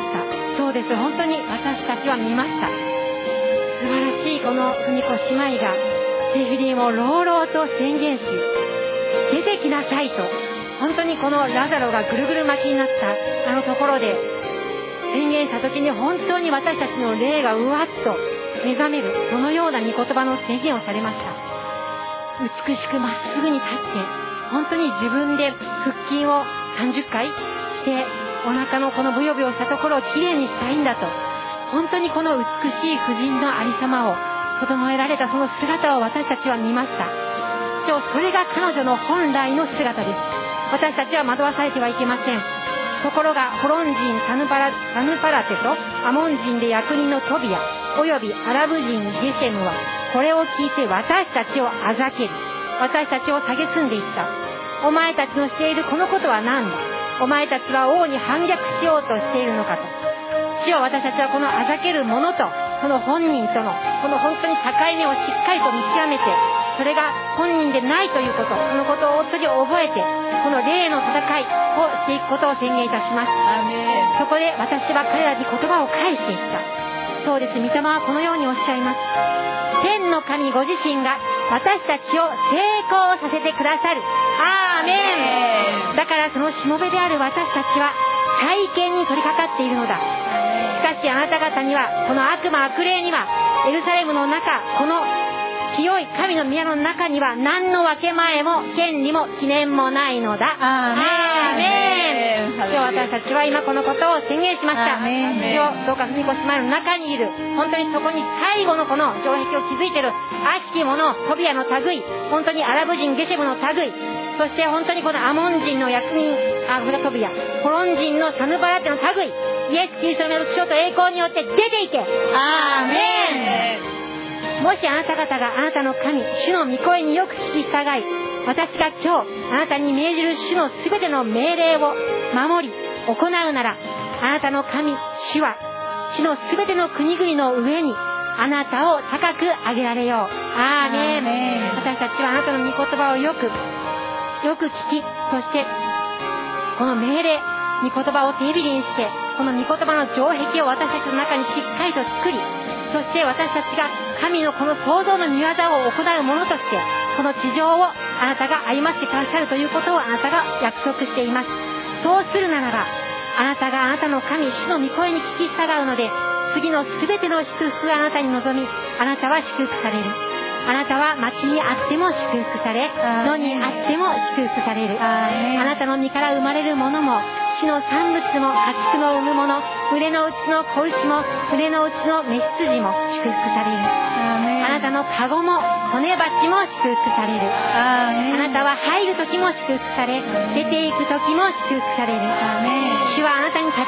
H: そうです。本当に私たちは見ました。素晴らしいこの文子姉妹がセフィリムを朗々と宣言し出てきなさいと、本当にこのラザロがぐるぐる巻きになったあのところで宣言した時に本当に私たちの霊がうわっと目覚めるそのような御言葉の宣言をされました。美しくまっすぐに立って本当に自分で腹筋をさんじゅっかいしてお腹のこのブヨブヨしたところをきれいにしたいんだと、本当にこの美しい婦人のありさまを整えられたその姿を私たちは見ました。それが彼女の本来の姿です。私たちは惑わされてはいけません。ところがホロン人サヌパラ、サヌパラテとアモン人で役人のトビアおよびアラブ人ゲシェムはこれを聞いて私たちをあざけり私たちを蔑んでいった。お前たちのしているこのことは何だ。お前たちは王に反逆しようとしているのかと。主よ、私たちはこのあざける者とその本人とのこの本当に境目をしっかりと見極めて、それが本人でないということ、そのことを本当に覚えてこの霊の戦いをしていくことを宣言いたします。そこで私は彼らに言葉を返していった。そうです。御霊はこのようにおっしゃいます。天の神ご自身が私たちを成功させてくださる。アーメン。だからそのしもべである私たちは体験に取り掛かっているのだ。しかしあなた方にはこの悪魔悪霊にはエルサレムの中この清い神の宮の中には何の分け前も権利も記念もないのだ。アーメン。今日私たちは今このことを宣言しました。今日どうか文子姉妹の中にいる本当にそこに最後のこの城壁を築いている悪しき者トビアの類、本当にアラブ人ゲシェムの類、そして本当にこのアモン人の役人あこれトビアホロン人のサヌバラテの類、イエス・キリストの御血と栄光によって出ていけ。アーメン。もしあなた方があなたの神主の御声によく聞き従い、私が今日あなたに命じる主のすべての命令を守り行うなら、あなたの神主は地のすべての国々の上にあなたを高く上げられよう。アーメン。私たちはあなたの御言葉をよくよく聞き、そしてこの命令御言葉を手びりにしてこの御言葉の城壁を私たちの中にしっかりと作り、そして私たちが神のこの創造の御業を行うものとしてこの地上をあなたが歩ませてくださるということをあなたが約束しています。そうするならばあなたがあなたの神主の御声に聞き従うので、次のすべての祝福があなたに望み、あなたは祝福される。あなたは町にあっても祝福され、野にあっても祝福される。あなたの身から生まれるものも地の産物も家畜の産むもの、群れのうちの子牛も群れのうちの雌羊も祝福される。あなたの籠も骨鉢も祝福される。あなたは入る時も祝福され、出ていく時も祝福される。主はあなたに立ち向かって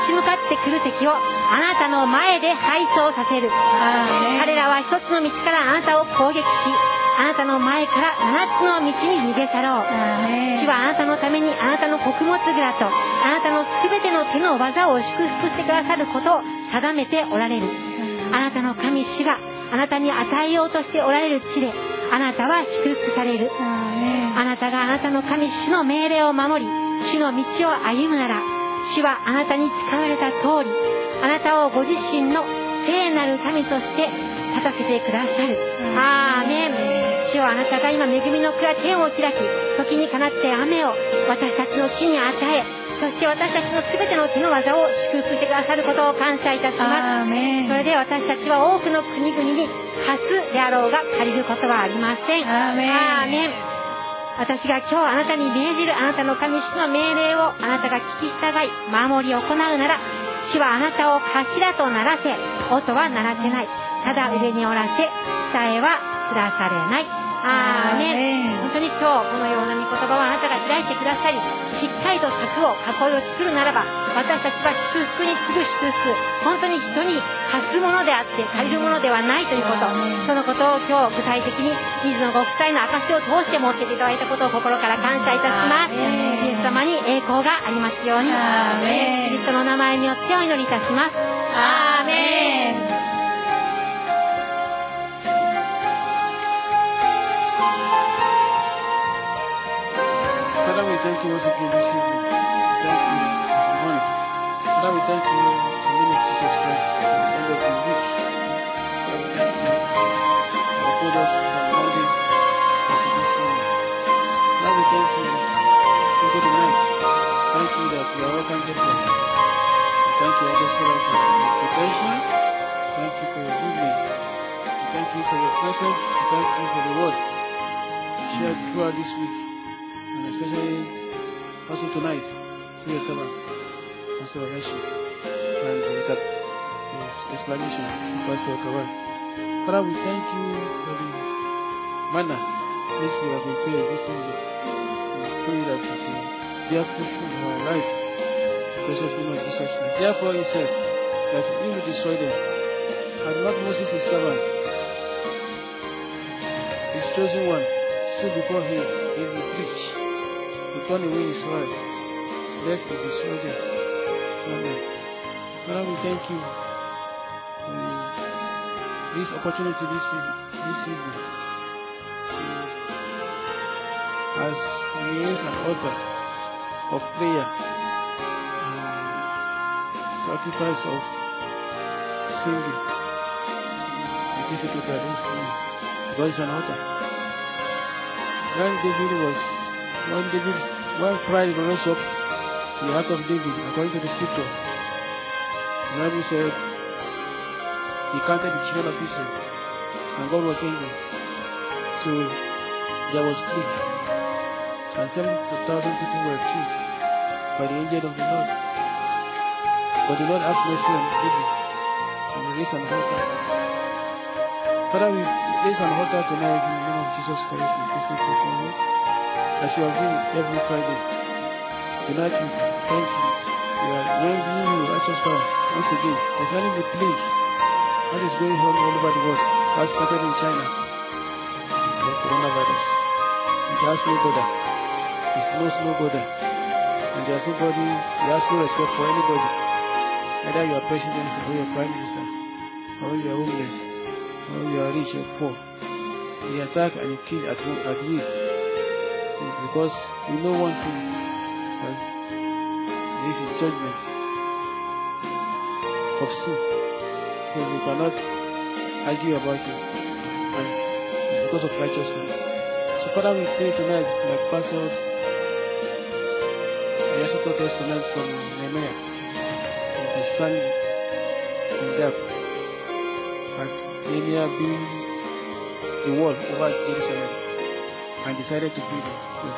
H: ってくる敵をあなたの前で敗走させる。彼らは一つの道からあなたを攻撃し、あなたの前から七つの道に逃げ去ろう。主はあなたのためにあなたの穀物蔵とあなたのすべての手の技を祝福してくださることを定めておられる。あなたの神主があなたに与えようとしておられる地であなたは祝福される。あなたがあなたの神主の命令を守り、主の道を歩むなら、主はあなたに誓われた通り、あなたをご自身の聖なる民として立たせてくださる。アーメン。主はあなたが今恵みの蔵天を開き、時にかなって雨を私たちの地に与え、そして私たちのすべての手の技を祝福してくださることを感謝いたします。それで私たちは多くの国々に貸すであろうが借りることはありません。アーメン。アーメン。私が今日あなたに命じるあなたの神主の命令をあなたが聞き従い守り行うなら、主はあなたを頭とならせ、音は鳴らせない。ただ上におらせ、下へは下されない。アーメン。本当に今日このような御言葉をあなたが開いてくださり、しっかりと策を囲いを作るならば、私たちは祝福に次ぐ祝福、本当に人に貸すものであって借りるものではないということ、そのことを今日具体的に水野ご夫妻の証を通して持っていただいたことを心から感謝いたします。イエス様に栄光がありますように。キリストの名前によってお祈りいたします。アーメン。
I: Thank you once again this evening. Thank you this morning. Father, we thank you in the name of Jesus Christ at the end of the week. Father, we thank you for put us from Monday until this morning. Father, we thank you into the night. Thank you that we are all thankful for you. Thank you, Holy Spirit, for your protection. Thank you for your goodness. Thank you for your presence. Thank you for the word shared throughout this week. And especially also tonight, through your servant, Pastor Yashi, and with that explanation from Pastor Kawan. Father, we thank you for the manner which we have been praying this evening. We pray that it will bear fruit in our life, in the precious name of Jesus Christ. Therefore, he said that he will destroy them. And not Moses, his servant, his chosen one, stood before him, he will preach. To turn away his word, lest he destroy them. Amen. Father, we thank you for this opportunity this evening. This evening. As we raise an altar of prayer and sacrifice of singing, we visit it at this evening. God is an altar. When David was When David, when pride rose up in the heart of David, according to the scripture, the Bible said he counted the children of Israel, and God was angry. So there was grief, and seven thousand people were killed by the angel of the Lord. But the Lord had mercy on David, and he raised an altar. Father, we raise an altar tonight in the name of Jesus Christ. We bless you for you. As you have been every Friday, tonight we thank you. We are remembering you, righteous God, once again, concerning the plague that is going on all over the world, that started in China, the coronavirus. It has no border, it knows no border, and there is nobody, it has no respect for anybody. Either you are president or you are prime minister, or you are homeless, or you are rich or poor. They attack and they kill at, at will. Because we know one thing, that this is judgment of sin. So we cannot argue about it, and because of righteousness. So Father, we pray tonight, like Pastor Yashi taught us tonight from Nehemiah, to stand in gap as Nehemiah built the wall over Jerusalem and decided to build it. So,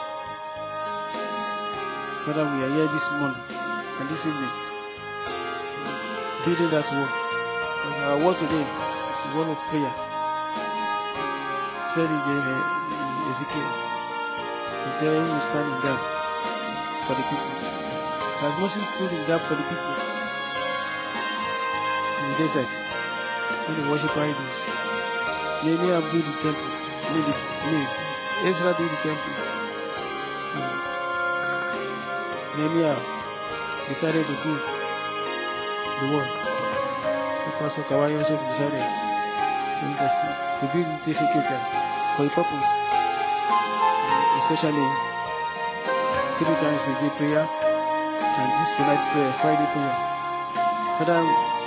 I: Father, we are here this morning and this evening building that wall. And our word today is a word of prayer. Said in Ezekiel, he said he will stand in gap for the people. As Moses stood in gap for the people, the desert when they worship idols. Nehemiah built the temple. Made it. Made. Ezra did the temple. Hmm. Nehemiah decided to do the work. The Pastor Kawai also decided to build this equipment for a purpose. Especially three times a day prayer and this tonight prayer, Friday prayer. Father,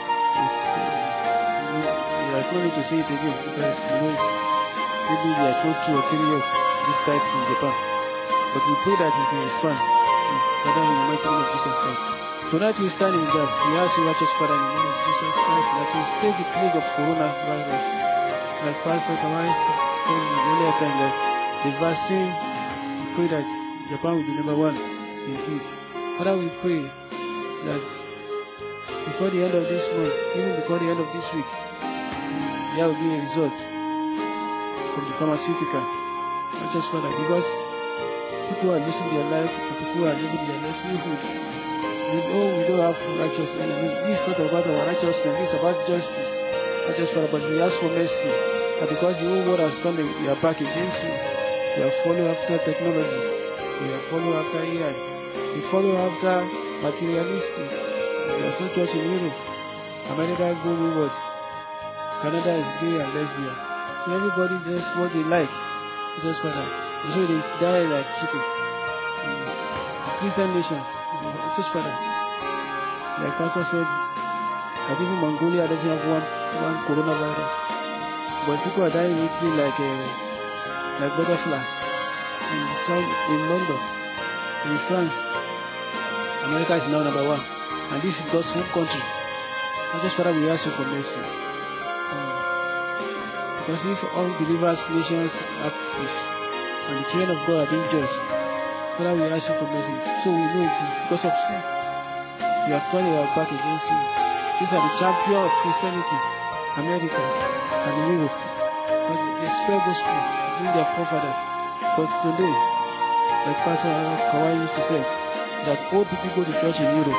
I: there's no need to say it again because you know maybe there's no two or three of this type in Japan. But we pray that it will expand. Father, in the mighty name of Jesus Christ. Tonight we stand in God. We ask you, righteous Father, in the name of Jesus Christ, that you take the plague of coronavirus. Like Pastor Kawai said earlier time that the vaccine, we pray that Japan will be number one in it. Father, we pray that before the end of this month, even before the end of this week, there will be a result from the pharmaceutical. Not just Father, because people are losing their life, people are living their life through food. We know we don't have righteousness. This is not about our righteousness, this is about justice. Not just Father, but we ask for mercy. And because the whole world has come, we are back against you. We are following after technology. We are following after A I. We follow after materialistic. There is no church in Europe. America go wayward. Canada is gay and lesbian. So everybody does what they like. Just Father. So they die like chicken. The Christian nation. Just Father. Like Pastor said, I think Mongolia doesn't have one, one coronavirus. But people are dying literally like a, like butterfly. In, in London, in France, America is now number one. And this is God's home country. I just Father, we ask you for mercy. Um, because if all believers, nations have peace, and the children of God are being judged, Father, we ask you for mercy. So we know it is because of sin. We have turned our back against you. These are the champion of Christianity, America and Europe. But they spread gospel through their forefathers. But today, like Pastor Kawai used to say, that old people go to church in Europe.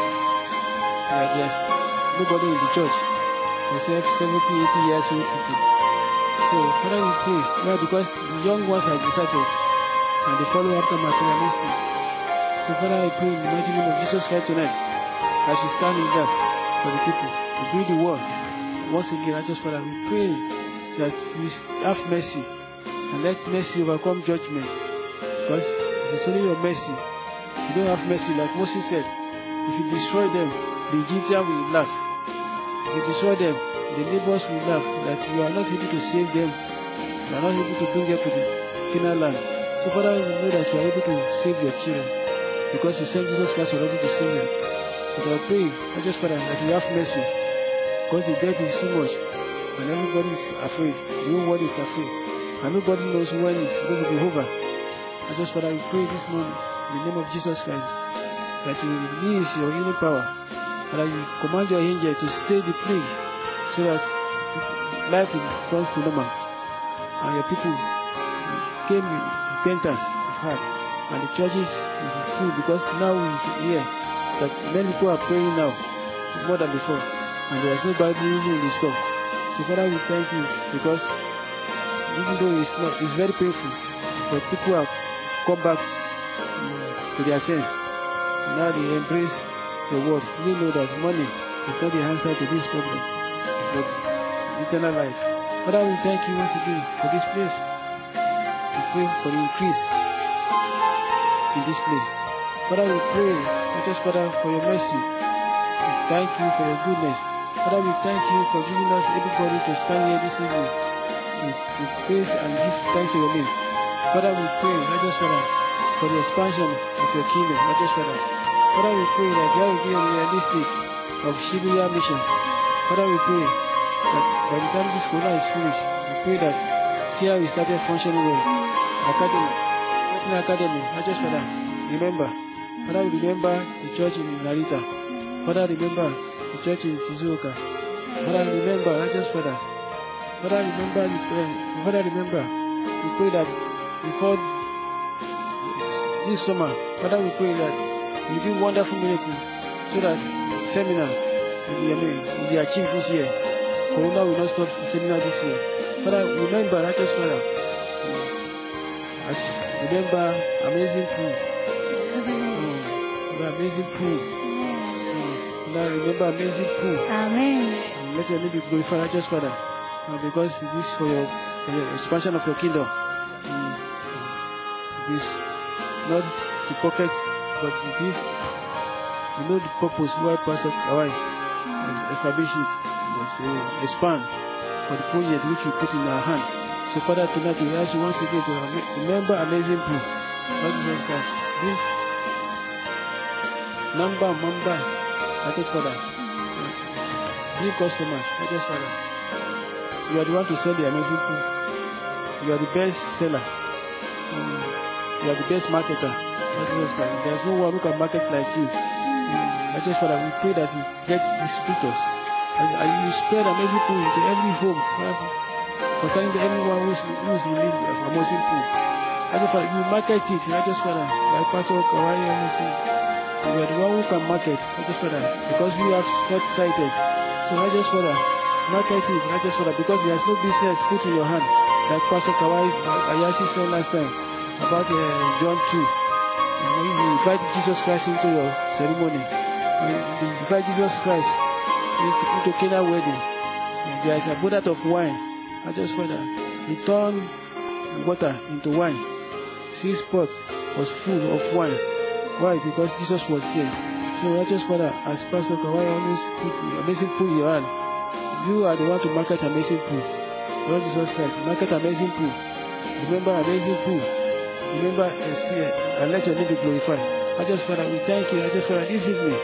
I: Uh, there's nobody in the church except seventy, eighty years old people. So, Father, we pray, well, because the young ones are deserted and they follow after materialistic. So, Father, I pray in the mighty name of Jesus Christ tonight, as we stand in that for the people to do the work. Once again, I just Father, we pray that we have mercy and let mercy overcome judgment. Because it is only your mercy. You don't have mercy, like Moses said. If you destroy them, the Egyptians will laugh. If you destroy them, the neighbors will laugh that you are not able to save them. You are not able to bring them to the Canaan land. So Father, we know that you are able to save your children because you sent Jesus Christ already to save them. But I pray, I just Father, that you have mercy because the death is too much and everybody is afraid. The whole world is afraid. And nobody knows when it's going to be over. I just Father, we pray this morning in the name of Jesus Christ that you will release your healing power and that you command your angel to stay the plague so that life returns to normal and your people came with repentance of heart and the churches will be full because now we hear that many people are praying now more than before and there is no Bible even in the store. So Father, we thank you because even though it's not, it's very painful, but people have come back um, to their sense. Now they embrace the word. We know that money is not the answer to this problem, but eternal life. Father, we thank you once again for this place. We pray for the increase in this place. Father, we pray, not just Father, for your mercy. We thank you for your goodness. Father, we thank you for giving us everybody to stand here this evening. We praise and give thanks to your name. Father, we pray, not just Father, for the expansion of your kingdom, not just Father. Father, we pray that there will be a realistic of Shibuya mission. Father, we pray that by the time this corona is finished, we pray that here we started functioning well. Academy, Latin Academy, not just Father. Remember, Father, we remember the church in Narita. Father, remember the church in Shizuoka. Father, remember, not just Father. Father, remember, Father, remember, we pray that before this summer, Father, we pray that you do wonderful miracles so that seminar will be, will be achieved this year. Corona will not stop the seminar this year. Father, remember, righteous Father, remember amazing food. Mm. Amazing food. Mm. Now remember amazing food.
D: Amen.
I: And let your name be glorified, righteous Father. Uh, because this is for your, for your expansion of your kingdom. Mm. It is not to pocket, but it is, you know, the purpose why Pastor Kawai establish it, to expand for the project which you put in our hand. So, Father, tonight we ask you once again to remember amazing food. Lord Jesus Christ, this number, number, righteous Father, new customers, righteous Father. You are the one to sell the amazing food. You are the best seller. Mm. You are the best marketer. Jesus Christ. There is no one who can market like you. Mm. Just Father, we pray that you get distributors. And, and you spread amazing food into every home. Concerning everyone who is, who is in need of amazing food. Just Father, you market it. Just Father, like Pastor Kawai always says, you are the one who can market. Just Father, because we have short-sighted. So just Father, market it. Just Father, because there is no business put in your hand. Like Pastor Kawai Ayashi said last time about uh, John two. When you invite Jesus Christ into your ceremony, you invite Jesus Christ into Cana wedding, there is a bottle of wine. I just Father, he turned water into wine. Six pots was full of wine. Why? Because Jesus was there. So I just Father, as Pastor Kawai always put amazing food in your hand, you are the one to market amazing food. Lord Jesus Christ, market amazing food. Remember amazing food. Remember and see it, and let your name be glorified. I just Father, we thank you. I just Father, this evening,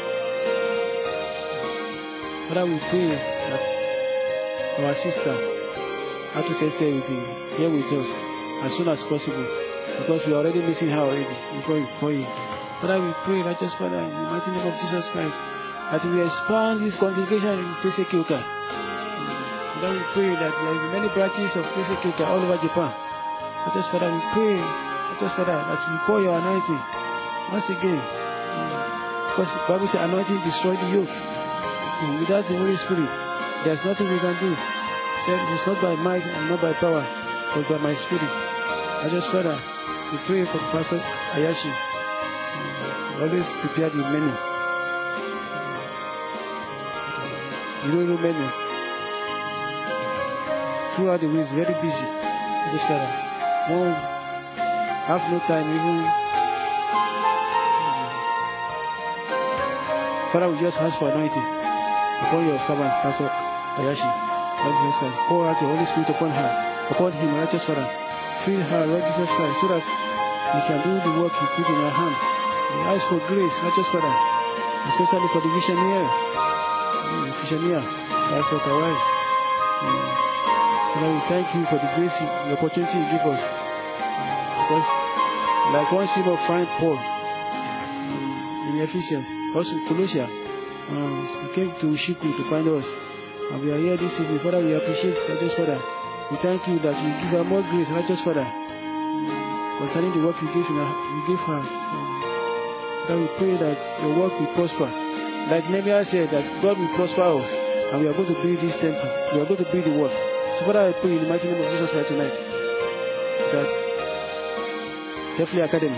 I: Father, we pray that our sister, how to say, say with you, here with us as soon as possible, because we are already missing her already before you pray. Father, we pray that just Father, in the mighty name of Jesus Christ, that we expand this congregation in Tesekyoka. Father, we pray that there will be many branches of Tesekyoka all over Japan. I just Father, we pray. Just for that, as we pour your anointing once again, because the Bible says anointing destroys the yoke. Without the Holy Spirit, there's nothing we can do. So it's not by might and not by power, but by my spirit. I just Father, we pray for Pastor Ayashi. Always prepare the menu. You don't know menu. Throughout the week, it's very busy. I just Father, oh, have no time even. Father, we just ask for anointing upon your servant, Pastor Ayashi. Lord Jesus Christ, pour out your Holy Spirit upon her, upon him, righteous Father. Fill her, Lord Jesus Christ, so that we can do the work you put in our hand. We ask for grace, righteous Father, especially for the visionary. The visionary, Pastor Kawai. Father, we thank you for the grace, the opportunity you give us. Because like one symbol of find Paul um, in Ephesians, also Colossians, um, we came to Shiku to find us, and we are here this evening. Father, we appreciate righteous Father. We thank you that you give her more grace, righteous Father, um, concerning the work you give her. You give her. Um, Father, we pray that your work will prosper. Like Nehemiah said, that God will prosper us, and we are going to build this temple. We are going to build the work. So Father, I pray in the mighty name of Jesus Christ tonight that Definitely Academy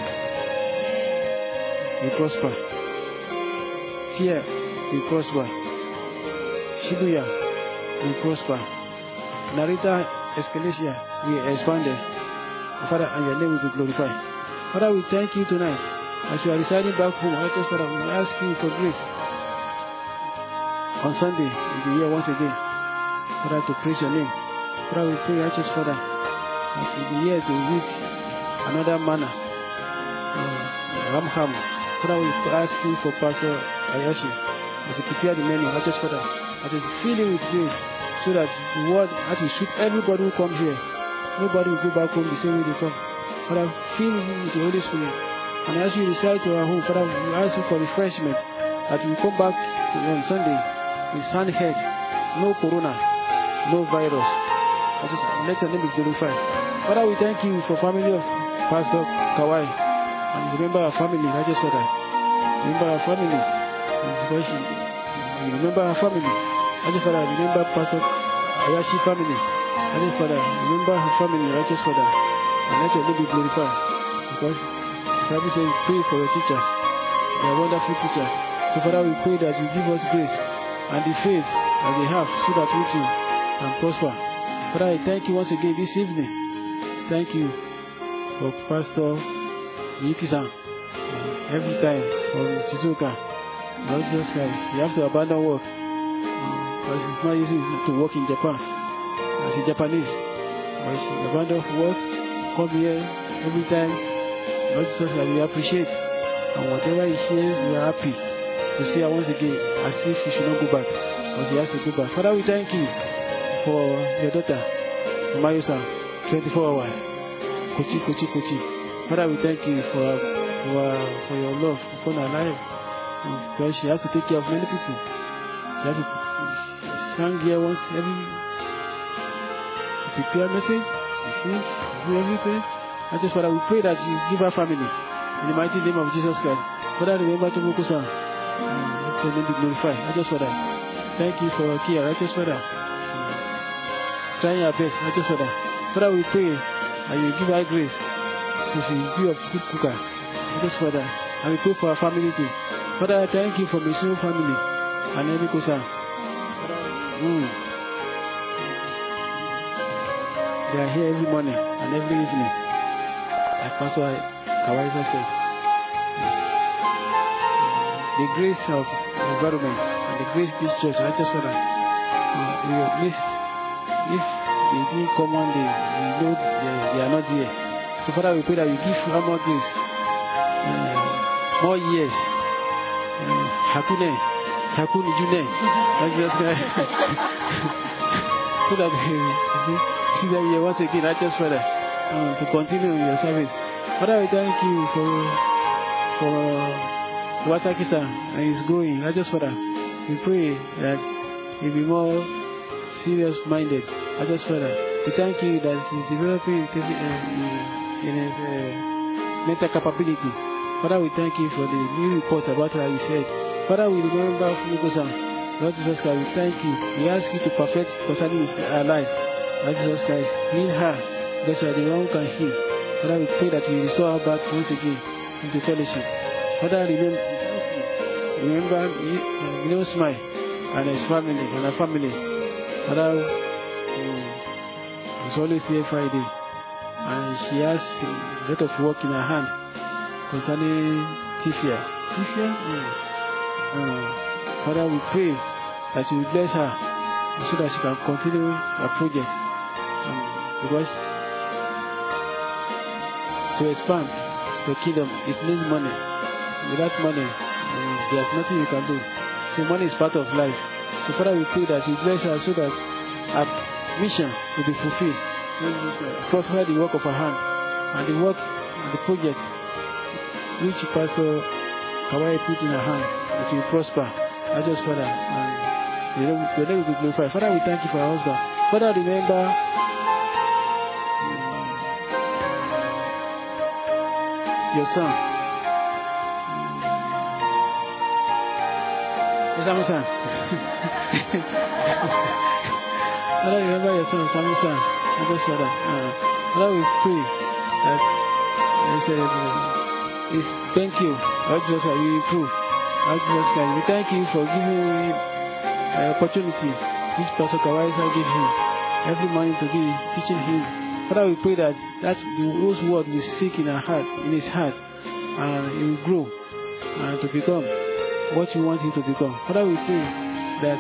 I: will prosper. Here will prosper. Shibuya will prosper. Narita Escalacia will expand. Father, and your name will be glorified. Father, we thank you tonight. As we are residing back home, I just Father, we ask you for grace. On Sunday, we'll be here once again. Father, to praise your name. Father, we pray, righteous Father, that we'll be here to read another manner. Uh, Ramham. Father, we ask you for Pastor Ayashi as he prepare the menu. Righteous Father, that is fill him with grace, so that the word that will suit everybody who comes here. Nobody will go back home the same way they come. Father, fill him with the Holy Spirit. And as we recite to our home, Father, we ask you for refreshment, that we come back on Sunday with sound head, no corona, no virus. Just let your name be glorified. Father, we thank you for family of Pastor Kawai. And remember our family, I just Father. Remember our family. Because she, she you remember her family. Righteous Father, remember Pastor Ayashi family. Righteous Father, remember her family, righteous Father. And let your name be glorified. Because the Bible says, pray for your teachers. They are wonderful teachers. So Father, we pray that you give us grace and the faith that they have so that we too can prosper. Father, I thank you once again this evening. Thank you for Pastor Yuki-san. Every time from Shizuoka, Lord Jesus Christ, you have to abandon work. Because it's not easy to work in Japan as a Japanese. But she abandoned work, come here every time. Lord Jesus Christ, we appreciate. And whatever he hears, we are happy to see her once again as if he should not go back. Because he has to go back. Father, we thank you for your daughter, Mayusa, twenty-four hours. Kochi, Kochi, Kochi. Father, we thank you for, for, for your love upon her life. Because she has to take care of many people. She has to sing here once every. She prepare a message. She sings, she do everything. I just, Father, we pray that you give her family. In the mighty name of Jesus Christ. Father, remember Tomoko-san. Let your name be glorified. I just, Father, thank you for Kia. I just, Father, trying our best. I just, Father. Father, we pray that you give her grace. So she will be a good cooker. I just, Father. And we pray for our family too. Father, I thank you for my soul family. And Emiko-san. Mm. They are here every morning and every evening. Like Pastor Kawaisa said. Yes. The grace of the environment and the grace of this church, I just want to we have missed. If they didn't come one day, we know they, they are not here. So Father, we pray that you give her more grace, uh, more years. Uh, Hakune, Hakune June. That's just so that you see that here once again, I just Father, um, to continue in your service. Father, we thank you for for Wataki-san and his growing. I just Father, we pray that he'll be more serious minded. I just Father, we thank you that he's developing in, in his uh, mental capability. Father, we thank you for the new report about how he said. Father, we remember Fugo-san. Lord Jesus Christ, we thank you. We ask you to perfect concerning his life. Lord Jesus Christ, heal her. Because you are the one who can heal. Father, we pray that you restore her back once again into fellowship. Father, remember, remember Neil Smile and his family and her family. Father, is always here Friday. And she has a lot of work in her hand concerning Tifia. Tifia? Mm. Mm. Father, we pray that you will bless her so that she can continue her project. Um, because to expand the kingdom, it needs money. Without money, um, there's nothing you can do. So money is part of life. So Father, we pray that you bless her so that her mission will be fulfilled. Profit the work of her hand and the work and the project which Pastor Kawai put in her hand, it will prosper. I just Father, and the name will be glorified. Father, we thank you for our husband. Father, remember your son. Samu-san. Father, remember your son, Samu-san. I just Father. Uh, Father, we pray that uh, is thank you. Lord Jesus, we improve. Lord Jesus Christ, we thank you for giving him an opportunity which Pastor Kawaisa gave him every morning to be teaching him. Father, we pray that that those words will stick in our heart, in his heart, and he will grow and to become what you want him to become. Father, we pray that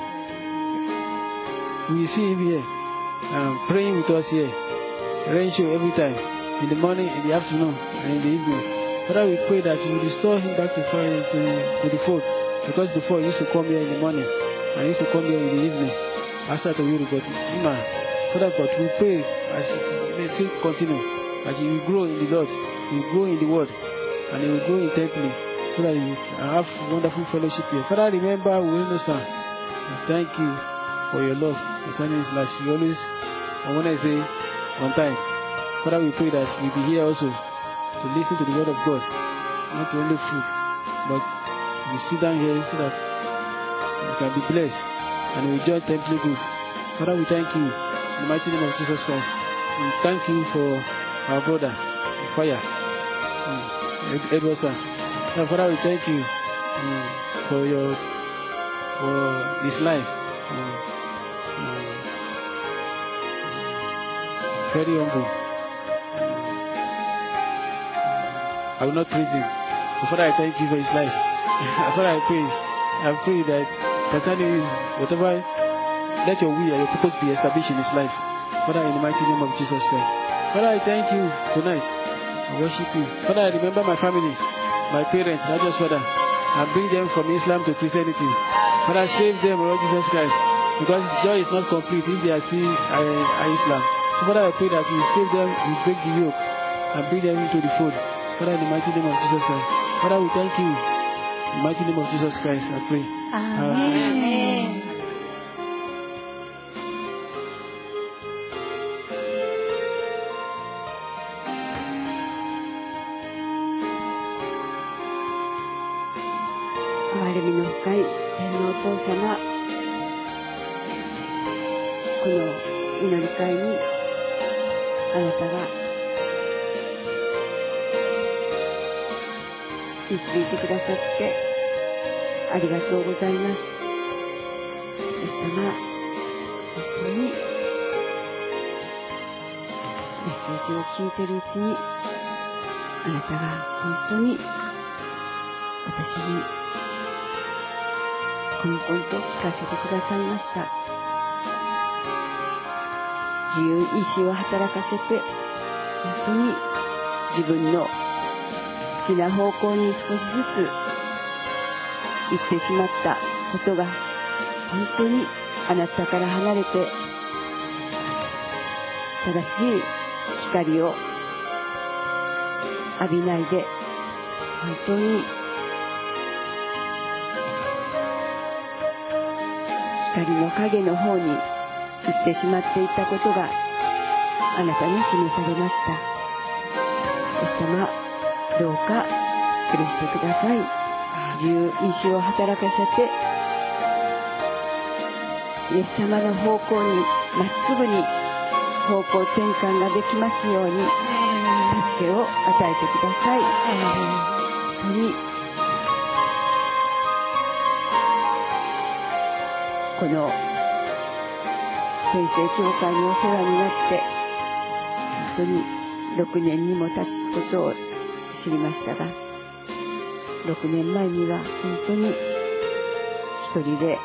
I: we see him here, um, praying with us here, rain show every time, in the morning, in the afternoon, and in the evening. Father, we pray that you will restore him back to, to, to the fold. Because before he used to come here in the morning and he used to come here in the evening after the week. But Father God, we pray as he will continue, as he will grow in the Lord, he will grow in the word, and he will grow intently so that he will have wonderful fellowship here. Father, remember, we understand. Thank you for your love concerning his life. You always, on Wednesday, on time. Father, we pray that you'll be here also to listen to the word of God, not only food, but we sit down here so that we can be blessed, and we enjoy temple good. Father, we thank you in the mighty name of Jesus Christ. We thank you for our brother, Fire, um, Edward. Father, we thank you um, for your for his life. Um, um, very humble. I will not praise him. But Father, I thank you for his life. Father, I pray, I pray that concerning his, whatever, let your will and your purpose be established in his life. Father, in the mighty name of Jesus Christ. Father, I thank you tonight. I worship you. Father, I remember my family, my parents, not just Father, and bring them from Islam to Christianity. Father, save them, Lord Jesus Christ, because joy is not complete if they are still uh, Islam. So Father, I pray that you save them, you break the yoke, and bring them into the fold. Father, in the mighty name of Jesus Christ. Father, we thank you. In the mighty name of Jesus Christ, I pray.
D: Amen. Amen.
J: 憐れみの深い天皇お父様、この祈り会にあなたが導いてくださってありがとうございます。イエス様、本当にメッセージを聞いているうちにあなたが本当に私にこんこんと聞かせてくださいました。自由意志を働かせて本当に自分の好きな方向に少しずつ行ってしまったことが本当にあなたから離れて正しい光を浴びないで本当に光の影の方に行ってしまっていたことがあなたに示されました。イエス様、どうか許してください。自由意志を働かせてイエス様の方向にまっすぐに方向転換ができますように助けを与えてください。本当にこの先生教会にお世話になって本当にろくねんにも経つことを知りましたが、ろくねんまえには本当に一人で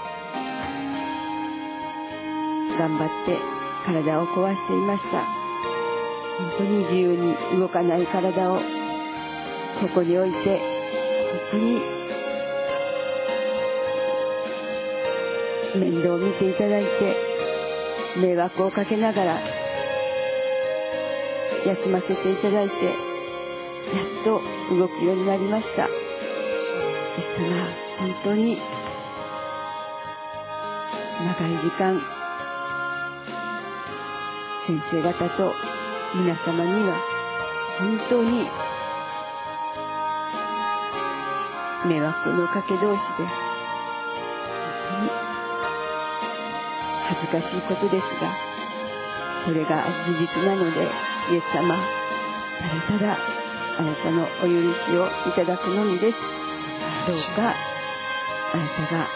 J: 頑張って体を壊していました。本当に自由に動かない体をここに置いて本当に面倒を見ていただいて迷惑をかけながら休ませていただいてやっと動くようになりました。ですが本当に長い時間先生方と皆様には本当に迷惑のかけ同士で本当に恥ずかしいことですがそれが事実なのでイエス様ただただあなたのお許しをいただくのみです。どうかあなたが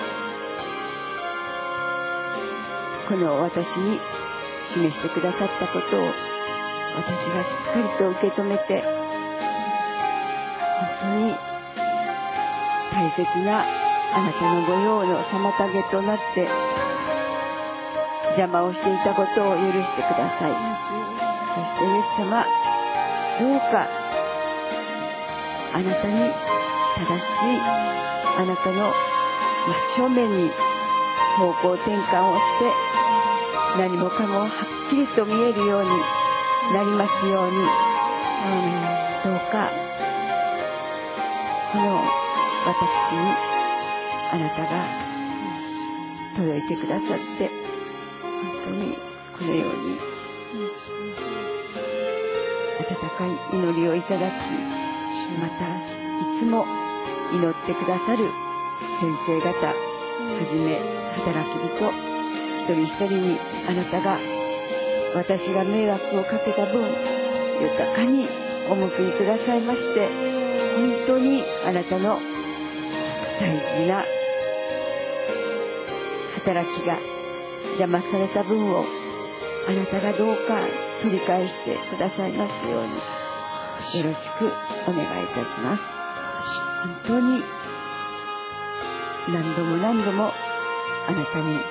J: この私に示してくださったことを私がしっかりと受け止めて本当に大切なあなたのご用の妨げとなって邪魔をしていたことを許してください。そしてイエス様どうかあなたに正しいあなたの真正面に方向転換をして何もかもはっきりと見えるようになりますように、どうかこの私にあなたが届いてくださって本当にこのように温かい祈りをいただきまたいつも祈ってくださる先生方じめ働き人一人一人にあなたが私が迷惑をかけた分豊かにお報いくださいまして、本当にあなたの大事な働きが邪魔された分をあなたがどうか取り返してくださいますようによろしくお願いいたします。本当に何度も何度もあなたに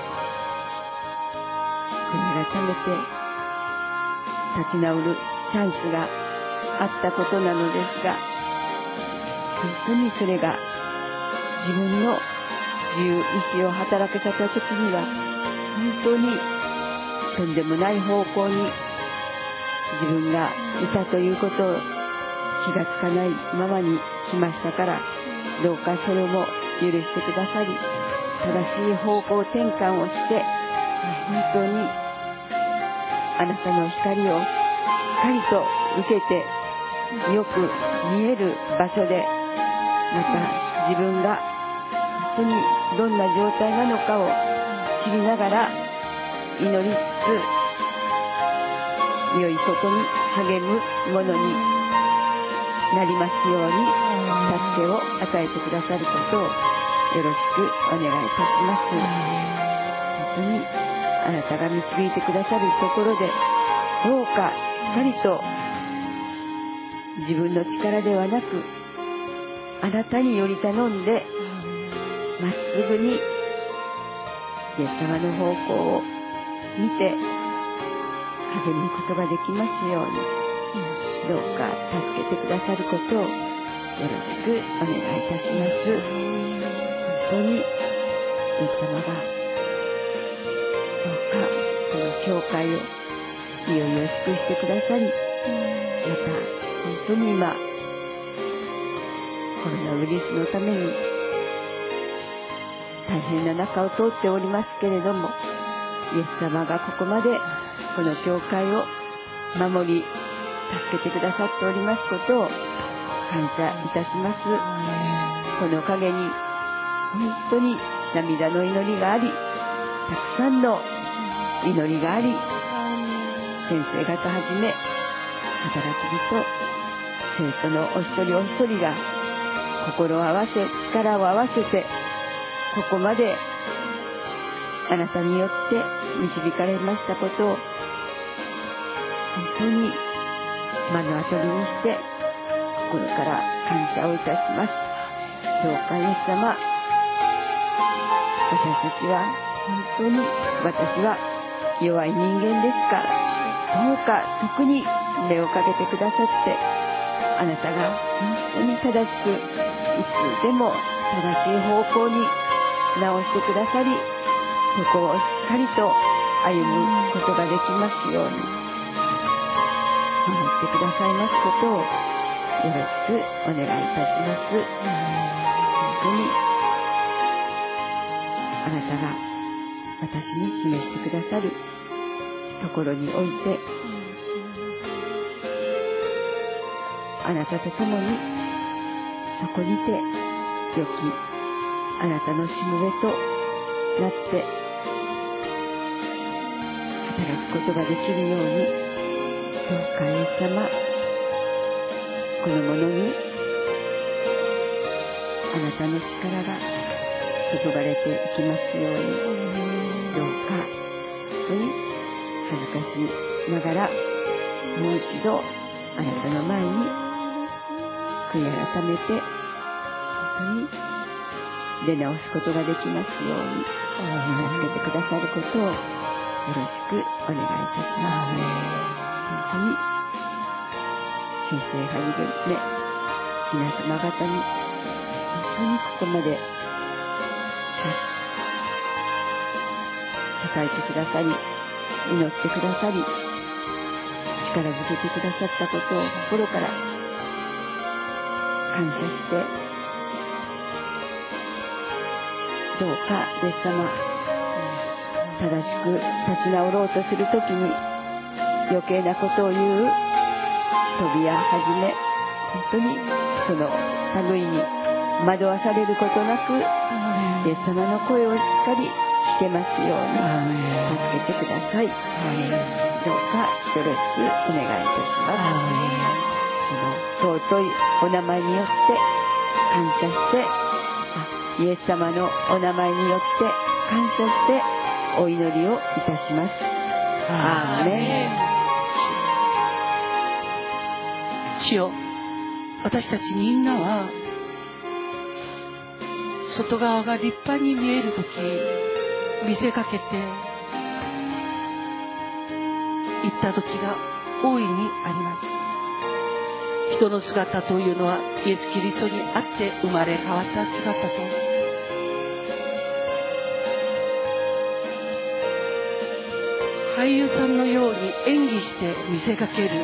J: 悔い改めて立ち直るチャンスがあったことなのですが、本当にそれが自分の自由意志を働かせた時には本当にとんでもない方向に自分がいたということを気がつかないままに来ましたから、どうかそれも許してくださり、正しい方向転換をして本当にあなたの光をしっかりと受けてよく見える場所で、また自分が本当にどんな状態なのかを知りながら祈りつつ良いことに励むものになりますように助けを与えてくださることをよろしくお願いいたします。本当にあなたが導いてくださるところでどうかしっかりと自分の力ではなくあなたにより頼んでまっすぐにイエス様の方向を見て励むことができますように、どうか助けてくださることをよろしくお願いいたします。本当にイエス様がどうかその教会をいよいよ祝してくださり、また本当に今コロナウイルスのために大変な中を通っておりますけれども、イエス様がここまでこの教会を守り助けてくださっておりますことを感謝いたします。この陰に本当に涙の祈りがあり、たくさんの祈りがあり、先生方はじめ働き人生徒のお一人お一人が心を合わせ力を合わせてここまであなたによって導かれましたことを本当に目の当たりにして心から感謝をいたします。どうかイエス様、私たちは本当に私は弱い人間ですから、どうか特に目をかけてくださって、あなたが本当に正しくいつでも正しい方向に直してくださり、そこをしっかりと歩むことができますように守ってくださいますことをよろしくお願いいたします。本当にあなたが私に示してくださるところにおいて、あなたと共にそこにて良きあなたのしもべとなって働くことができるように、どうかイエス様、この者にあなたの力が注がれていきますように、どうか本当に恥ずかしながらもう一度あなたの前に悔い改めて本当に出直すことができますように助けてくださることをよろしくお願いいたします。本当に先生はじめ皆様方に本当にここまで支えてくださり、祈ってくださり、力づけてくださったことを心から感謝して、どうかイエス様、正しく立ち直ろうとするときに余計なことを言う飛びやはじめ、本当にその類に惑わされることなく、イエス様の声をしっかり聞けますように助けてください。どうかよろしくお願いいたします。その尊いお名前によって感謝して、イエス様のお名前によって感謝してお祈りをいたします。アーメン。
A: 主よ、私たちみんなは外側が立派に見えるとき見せかけて行った時が大いにあります。人の姿というのはイエス・キリストにあって生まれ変わった姿と、俳優さんのように演技して見せかける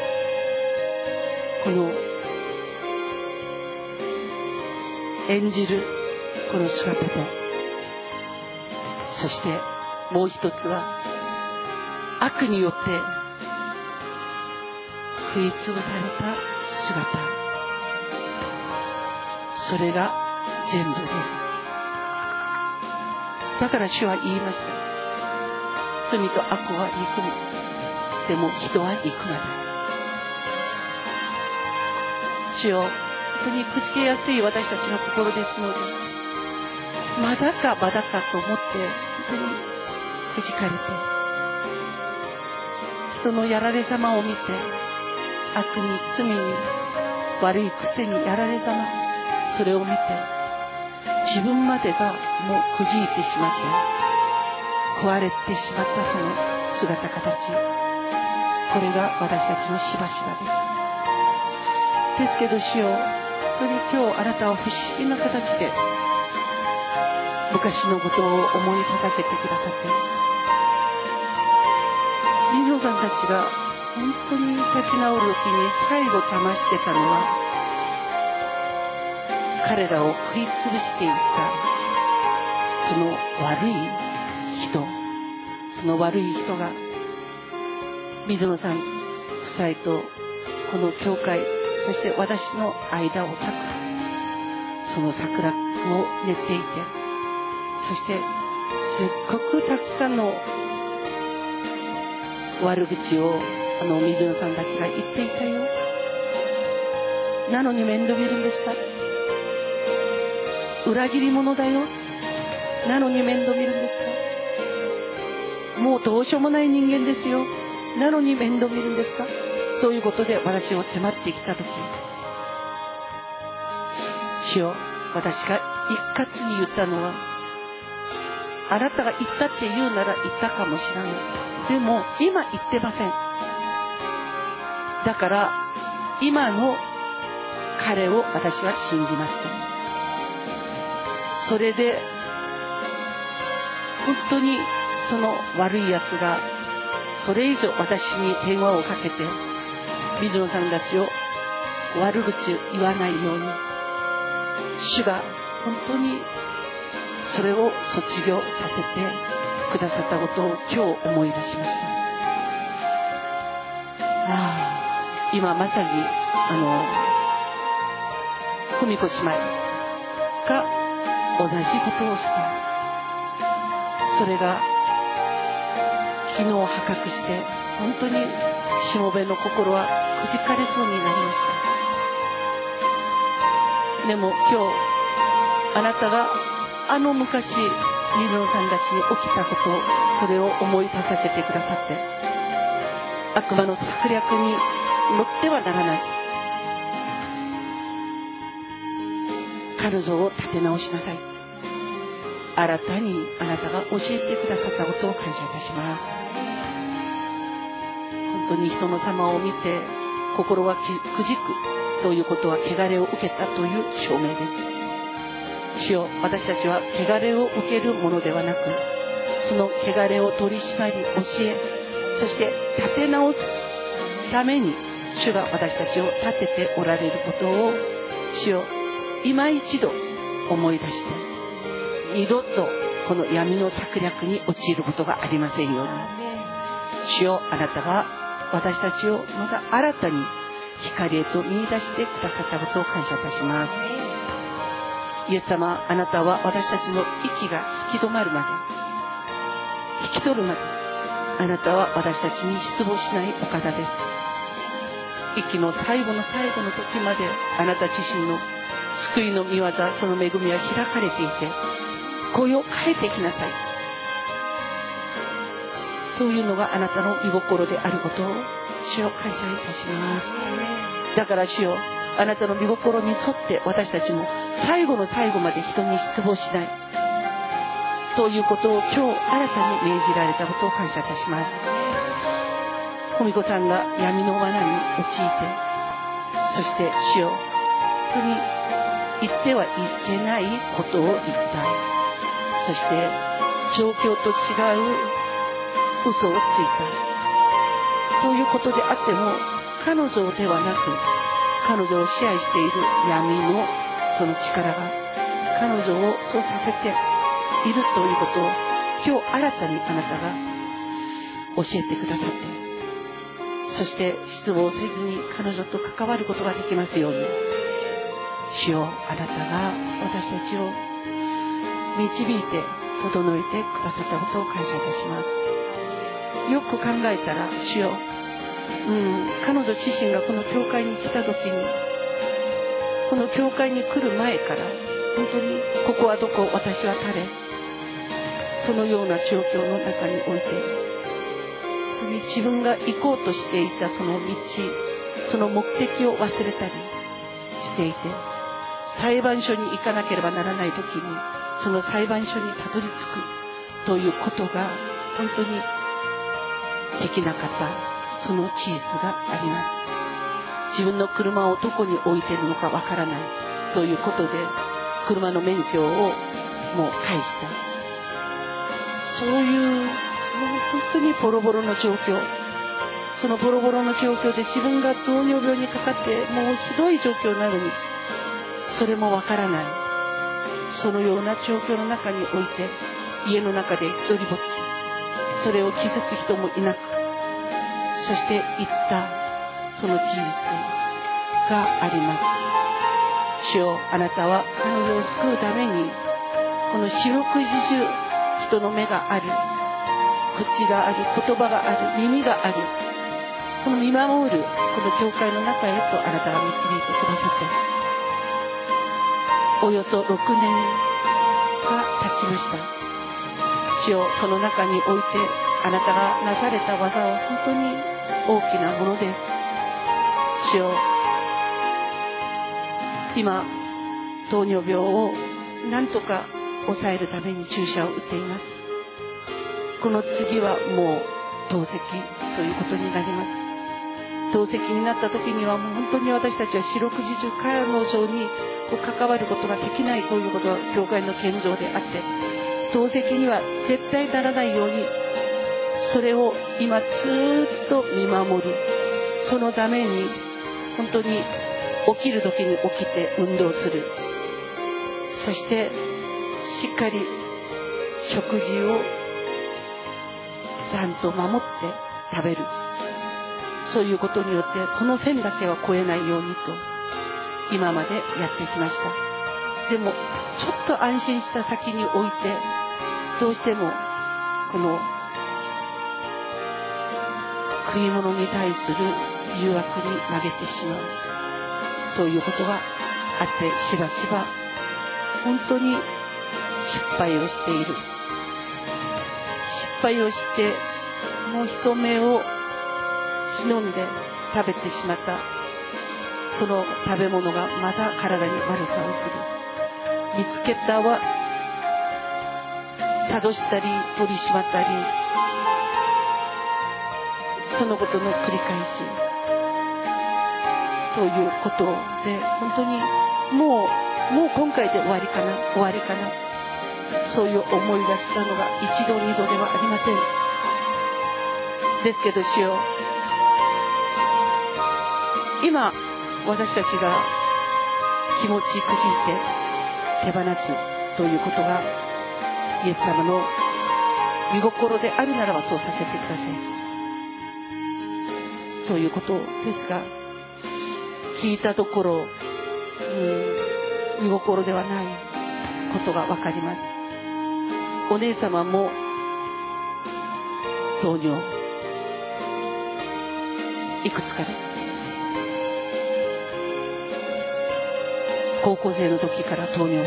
A: この演じるこの姿と、そしてもう一つは悪によって食いつぶされた姿、それが全部です。だから主は言いました。罪と悪は憎む、でも人は憎まない。主よ、本当にくじけやすい私たちの心ですので、まだかまだかと思って本当にくじかれて、人のやられ様を見て、悪に罪に悪い癖にやられ様、それを見て自分までがもうくじいてしまって壊れてしまったその姿形、これが私たちのしばしばです。ですけど主よ、本当に今日あなたは不思議な形で昔のことを思い立たせてくださって、水野さんたちが本当に立ち直る時に最後邪魔してたのは、彼らを食いつぶしていったその悪い人、その悪い人が水野さん夫妻とこの教会、そして私の間を裂くその策略を練っていて、そしてすっごくたくさんの悪口をあの水野さんたちが言っていたよ。なのに面倒見るんですか。裏切り者だよ。なのに面倒見るんですか。もうどうしようもない人間ですよ。なのに面倒見るんですか。ということで私を迫ってきたとき、主よ、私が一括に言ったのは、あなたが言ったって言うなら言ったかもしれない。でも今言ってません。だから今の彼を私は信じますと。それで本当にその悪いやつがそれ以上私に電話をかけて水野さんたちを悪口言わないように、主が本当にそれを卒業させてくださったことを今日思い出しました。ああ、今まさにあの文子姉妹が同じことをした。それが昨日破格して本当にしもべの心はくじかれそうになりました。でも今日あなたがあの昔水野さんたちに起きたことを、それを思い出させてくださって、悪魔の策略に乗ってはならない、彼女を立て直しなさい。新たにあなたが教えてくださったことを感謝いたします。本当に人の様を見て心はくじくということは汚れを受けたという証明です。主よ、私たちは汚れを受けるものではなく、その汚れを取り締まり教え、そして立て直すために主が私たちを立てておられることを、主よ、今一度思い出して、二度とこの闇の策略に陥ることがありませんように。主よ、あなたが私たちをまた新たに光へと見出してくださったことを感謝いたします。 イエス様、あなたは私たちの息が引き止まるまで、引き取るまで、あなたは私たちに失望しないお方です。息の最後の最後の時まで、あなた自身の救いの御業、その恵みは開かれていて、こよ変えていきなさいというのがあなたの御心であることを主よ感謝いたします。だから主よ、あなたの御心に沿って私たちも最後の最後まで人に失望しないということを今日新たに命じられたことを感謝いたします。小巫女さんが闇の罠に陥って、そして主よ、本当に言ってはいけないことを言った。そして状況と違う嘘をついたということであっても、彼女ではなく彼女を支配している闇のその力が彼女をそうさせているということを今日新たにあなたが教えてくださって、そして失望せずに彼女と関わることができますように、主よ、あなたが私たちを導いて整えてくださったことを感謝いたします。よく考えたら主よ、うん、彼女自身がこの教会に来た時に、この教会に来る前から本当にここはどこ、私は誰、そのような状況の中において、本当に自分が行こうとしていたその道、その目的を忘れたりしていて、裁判所に行かなければならない時にその裁判所にたどり着くということが本当にできなかったその事実があります。自分の車をどこに置いているのかわからないということで車の免許をもう返した、そういうもう本当にボロボロの状況、そのボロボロの状況で自分が糖尿病にかかってもうひどい状況なのにそれもわからない、そのような状況の中において家の中で一人ぼっち、それを気づく人もいなく、そして言ったその事実があります。主よ、あなたは彼女を救うためにこの四六時中人の目がある、口がある、言葉がある、耳がある、この見守るこの教会の中へとあなたが導いてくださって、およそろくねんが経ちました。主よ、その中においてあなたがなされた技は本当に大きなものです。主よ、今糖尿病を何とか抑えるために注射を打っています。この次はもう透析ということになります。透析になった時にはもう本当に私たちは四六時中彼女に関わることができないということは教会の現状であって、透析には絶対ならないようにそれを今ずっと見守る、そのために本当に起きる時に起きて運動する、そしてしっかり食事をちゃんと守って食べる、そういうことによってその線だけは越えないようにと今までやってきました。でもちょっと安心した先においてどうしてもこの食い物に対する誘惑に投げてしまうということがあって、しばしば本当に失敗をしている、失敗をしてもう人目を忍んで食べてしまったその食べ物がまた体に悪さをする。見つけたは正したり取り締まったり、そのことの繰り返しということで、本当にもうもう今回で終わりかな終わりかな、そういう思いがしたのが一度二度ではありません。ですけど主よ、今私たちが気持ちくじいて手放すということがイエス様の御心であるならばそうさせてください。そういうことですが、聞いたところ、うん、御心ではない、 ことがわかります。お姉様も糖尿いくつかで高校生の時から糖尿病。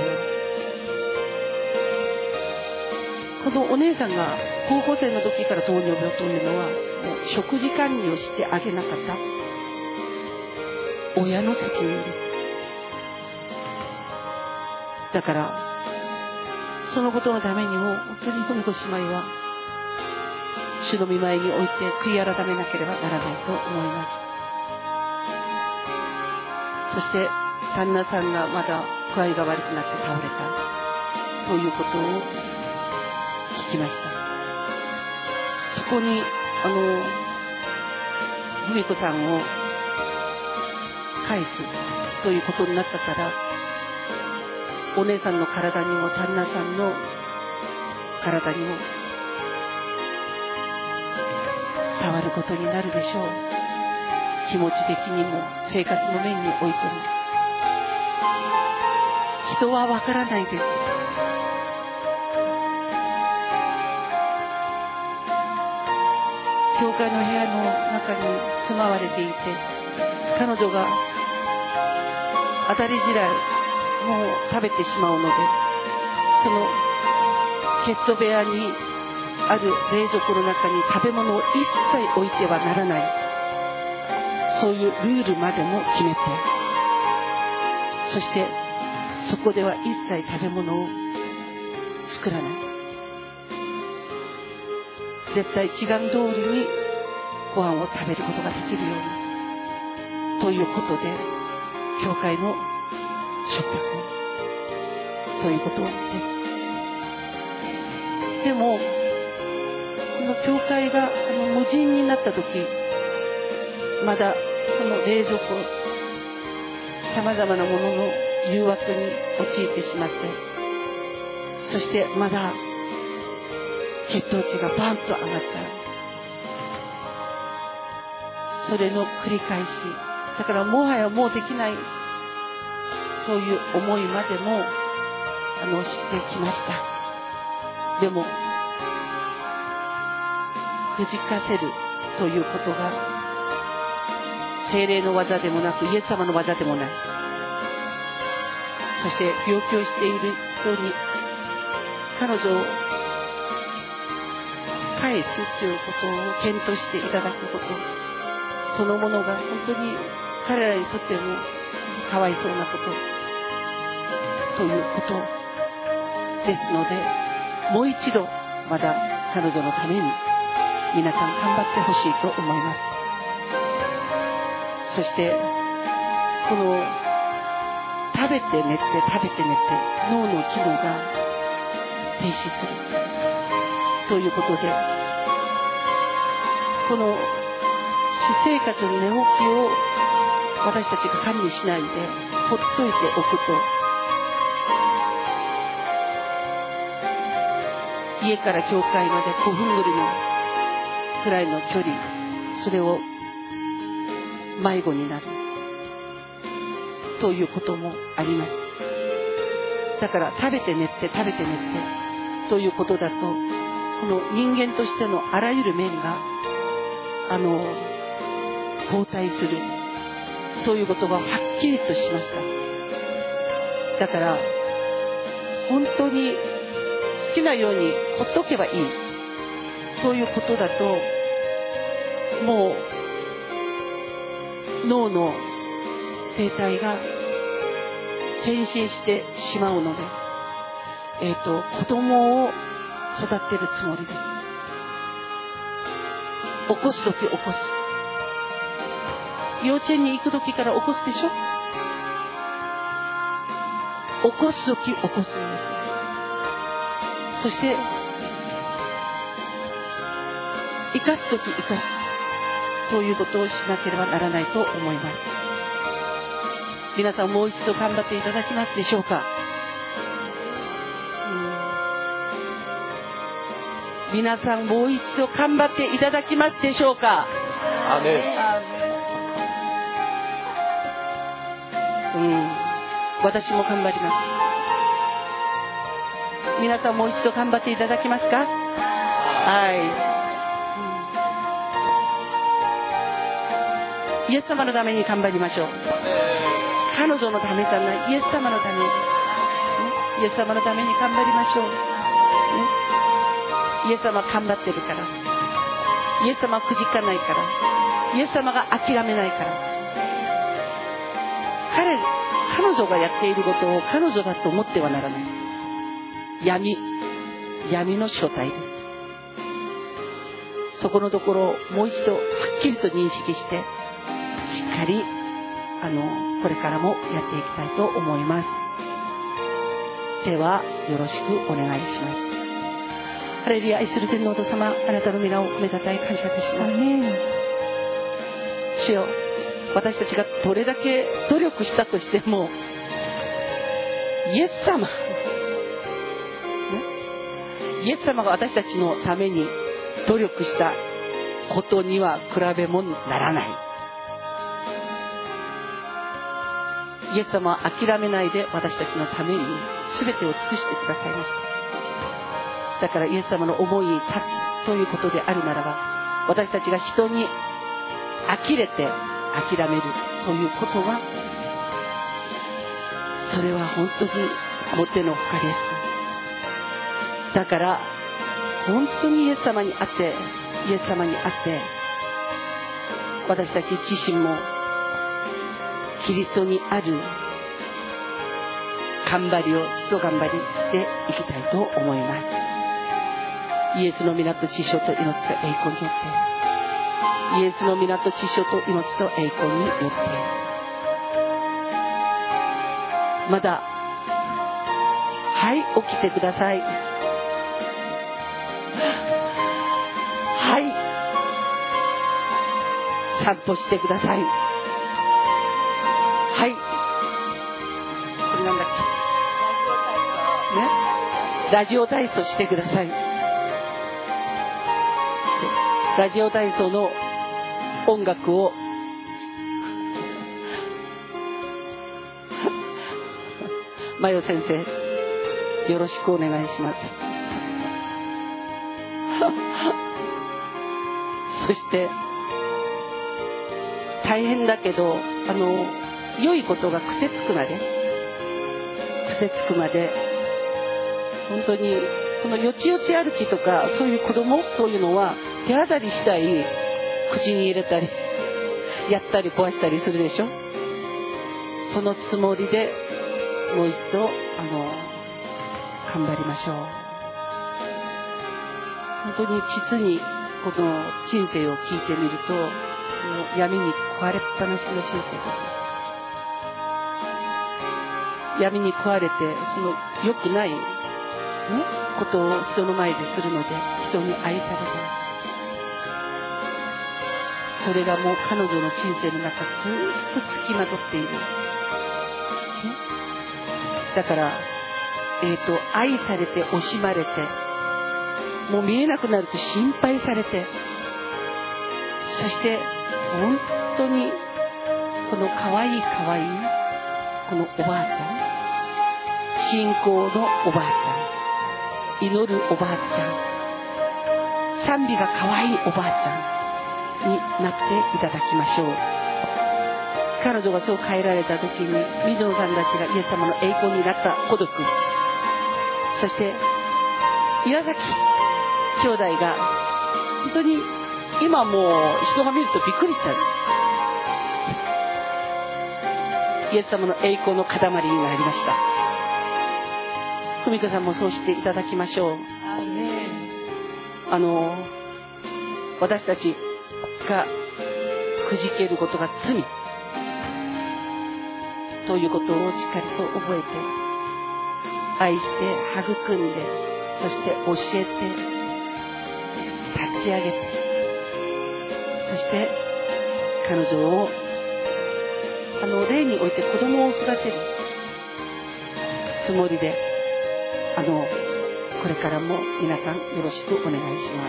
A: このお姉さんが高校生の時から糖尿病というのはもう食事管理をしてあげなかった親の責任です。だからそのことのためにも本当に文子姉妹は主の御前において悔い改めなければならないと思います。そして旦那さんがまだ具合が悪くなって倒れたということを聞きました。そこにあの文子さんを返すということになったから、お姉さんの体にも旦那さんの体にも触ることになるでしょう。気持ち的にも生活の面においても。人はわからないです。教会の部屋の中に住まわれていて、彼女が当たり地雷もう食べてしまうので、そのケット部屋にある冷蔵庫の中に食べ物を一切置いてはならない、そういうルールまでも決めて、そしてそこでは一切食べ物を作らない、絶対時間通りにご飯を食べることができるようにということで、教会の食卓ということです。でもこの教会があの無人になった時、まだその冷蔵庫さまざまなものの誘惑に陥ってしまって、そしてまだ血糖値がバンと上がっちゃう、それの繰り返しだから、もはやもうできないという思いまでもあの知ってきました。でもくじかせるということが聖霊の技でもなくイエス様の技でもない。そして病気をしている人に彼女を返すということを検討していただくこと、そのものが本当に彼らにとってもかわいそうなことということですので、もう一度まだ彼女のために皆さん頑張ってほしいと思います。そしてこの食べて寝て食べて寝て脳の機能が停止するということで、この私生活の寝起きを私たちが管理しないでほっといておくと、家から教会までごふんぐりのくらいの距離、それを迷子になるということもあります。だから食べて寝て食べて寝てということだと、この人間としてのあらゆる面があの後退するということがはっきりとしました。だから本当に好きなようにほっとけばいいということだと、もう脳の停滞が前進してしまうので、えーと、子供を育てるつもりです。起こすとき起こす。幼稚園に行くときから起こすでしょ。起こすとき起こすんですよ。そして生かすとき生かすということをしなければならないと思います。皆さんもう一度頑張っていただきますでしょうか。うん、皆さんもう一度頑張っていただきますでしょうか。
E: アーメン。
A: うん、私も頑張ります。 皆さんもう一度頑張っていただけますか。はい、イエス様のために頑張りましょう。彼女のためじゃない、イエス様のために、イエス様のために頑張りましょう。イエス様は頑張ってるから、イエス様はくじかないから、イエス様が諦めないから。彼彼女がやっていることを彼女だと思ってはならない。闇闇の正体です。そこのところをもう一度はっきりと認識して、しっかりあのこれからもやっていきたいと思います。ではよろしくお願いします。ハレルヤ。愛する天皇と様、あなたの皆を褒めたたえ感謝いたします。主よ、私たちがどれだけ努力したとしても、イエス様、ね、イエス様が私たちのために努力したことには比べもならない。イエス様は諦めないで私たちのために全てを尽くしてくださいました。だからイエス様の思いに立つということであるならば、私たちが人に呆れて諦めるということは、それは本当にもってのほかです。だから本当にイエス様にあってイエス様にあって私たち自身もキリストにある頑張りを一頑張りしていきたいと思います。イエスの皆と知性と命と栄光によってイエスの皆と知性と命と栄光によってまだはい起きてください。はい散歩してください。はいこれなんだっけね、ラジオ体操してください。ラジオ体操の音楽をマヨ先生よろしくお願いします。そして大変だけどあの良いことが癖つくまで癖つくまで本当にこのよちよち歩きとかそういう子供というのは手当たり次第口に入れたりやったり壊したりするでしょ。そのつもりでもう一度あの頑張りましょう。本当に実にこの人生を聞いてみると闇に食われっぱなしの人生です。闇に食われてその良くない、ね、ことを人の前でするので人に愛されない。それがもう彼女の人生の中ずっと付きまとっている。だから、えーと、愛されて惜しまれてもう見えなくなると心配されて、そして本当にこの可愛い可愛いこのおばあちゃん、信仰のおばあちゃん、祈るおばあちゃん、賛美が可愛いおばあちゃんになっていただきましょう。彼女がそう変えられた時に水野さんたちがイエス様の栄光になった孤独、そして岩崎兄弟が本当に今もう人が見るとびっくりしちゃうイエス様の栄光の塊になりました。文子さんもそうしていただきましょう。あの私たちがくじけることが罪ということをしっかりと覚えて愛して育んで、そして教えて立ち上げて、そして彼女をあの霊において子供を育てるつもりであのこれからも皆さんよろしくお願いします。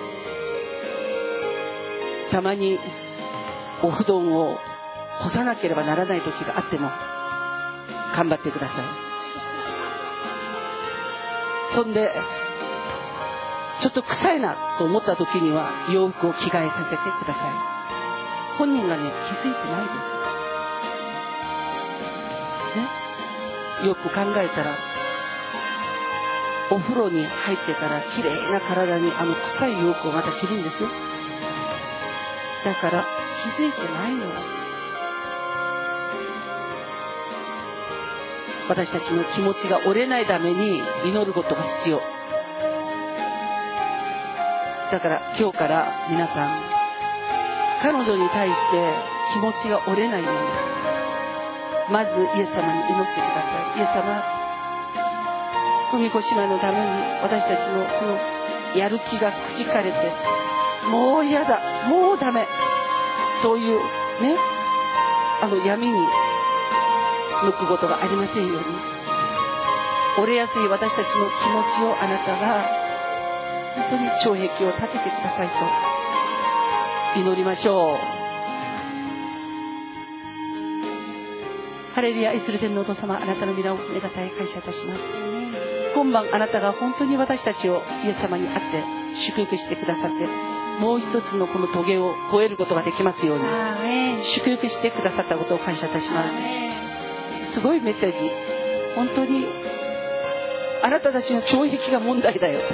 A: たまにお布団を干さなければならない時があっても頑張ってください。 そんでちょっと臭いなと思った時には洋服を着替えさせてください。本人がね気づいてないですね。よく考えたらお風呂に入ってからきれいな体にあの臭い洋服をまた着るんですよ。だから気づいてないの。私たちの気持ちが折れないために祈ることが必要だから、今日から皆さん彼女に対して気持ちが折れないようにまずイエス様に祈ってください。イエス様、文子姉妹のために私たちのこのやる気がくじかれて、もう嫌だ、もうダメというね、あの闇に向くことがありませんように、折れやすい私たちの気持ちをあなたが本当に障壁を立ててくださいと祈りましょう。ハレルヤ。愛する天のお父様、あなたの皆をめがたい感謝いたします。今晩あなたが本当に私たちをイエス様に会って祝福してくださって、もう一つのこの棘を越えることができますように祝福してくださったことを感謝いたします。すごいメッセージ、本当にあなたたちの障壁が問題だよ。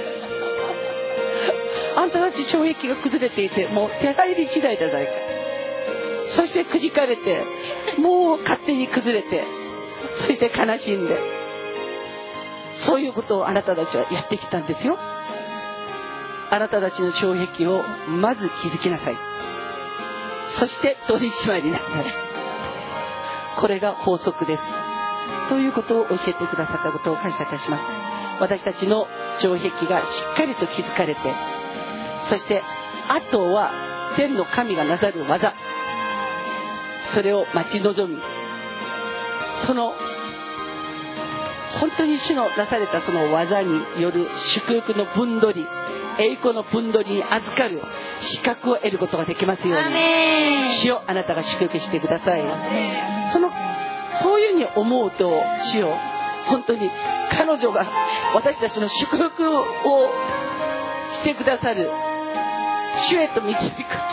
A: あんたたち障壁が崩れていて、もう手入り次第じゃないか。そしてくじかれて、もう勝手に崩れて、それで悲しんで、そういうことをあなたたちはやってきたんですよ。あなたたちの障壁をまず気づきなさい。そして取り締まりなさい。これが法則ですということを教えてくださったことを感謝いたします。私たちの障壁がしっかりと気づかれて、そしてあとは天の神がなさる技、それを待ち望み、その本当に主のなされたその技による祝福の分取り、栄光の分取りに預かる資格を得ることができますように、主よあなたが祝福してください。そのそういうふうに思うと、主よ本当に彼女が私たちの祝福をしてくださる主へと導く、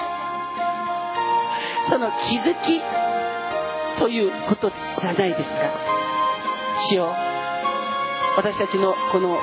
A: その気づきということじゃないですか。主よ私たちのこの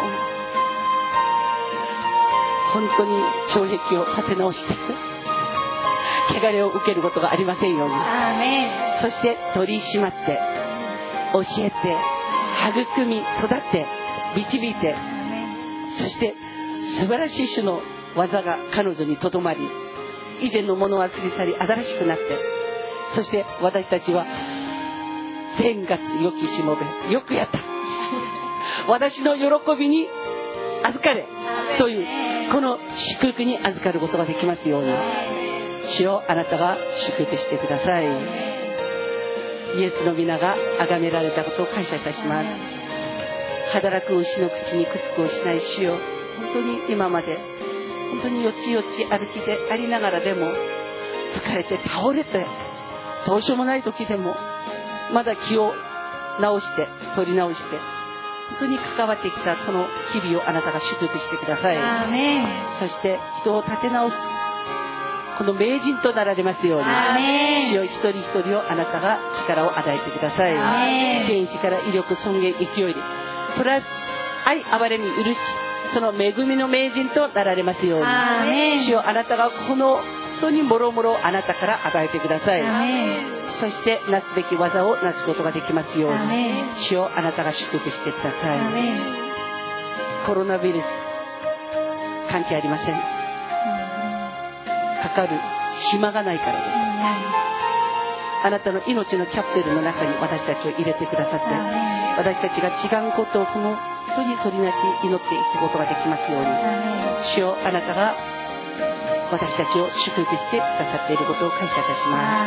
A: 本当に障壁を立て直して汚れを受けることがありませんように、そして取り締まって教えて育み育って導いて、そして素晴らしい主の技が彼女にとどまり、以前のものは過ぎ去り新しくなって、そして私たちは天月よきしもべ、よくやった私の喜びに預かれというこの祝福に預かることができますように、主よあなたが祝福してください。イエスの皆が崇められたことを感謝いたします。働く牛の口にくつくをしない主よ、本当に今まで本当によちよち歩きでありながらでも、疲れて倒れてどうしようもない時でもまだ気を直して取り直して本当に関わってきたその日々をあなたが祝福してください。アーメン。そして人を立て直すこの名人となられますように、主よ一人一人をあなたが力を与えてください。天一から威力尊厳勢いでプラス愛憐れみ許し、その恵みの名人となられますように、主よあなたがこの本当にもろもろあなたから与えてください。そしてなすべき技をなすことができますように、主よあなたが祝福してください。コロナウイルス関係ありません。かかる暇がないからです。あなたの命のキャプテルの中に私たちを入れてくださって、私たちが違うことをこの本当に取りなし祈っていくことができますように、主よあなたが私たちを祝福してくださっていることを感謝いたします。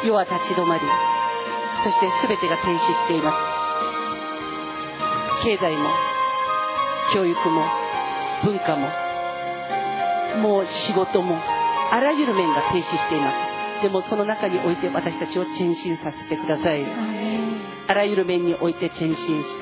A: 世は立ち止まり、そして全てが停止しています。経済も教育も文化ももう仕事もあらゆる面が停止しています。でもその中において私たちを前進させてください。あらゆる面において前進して、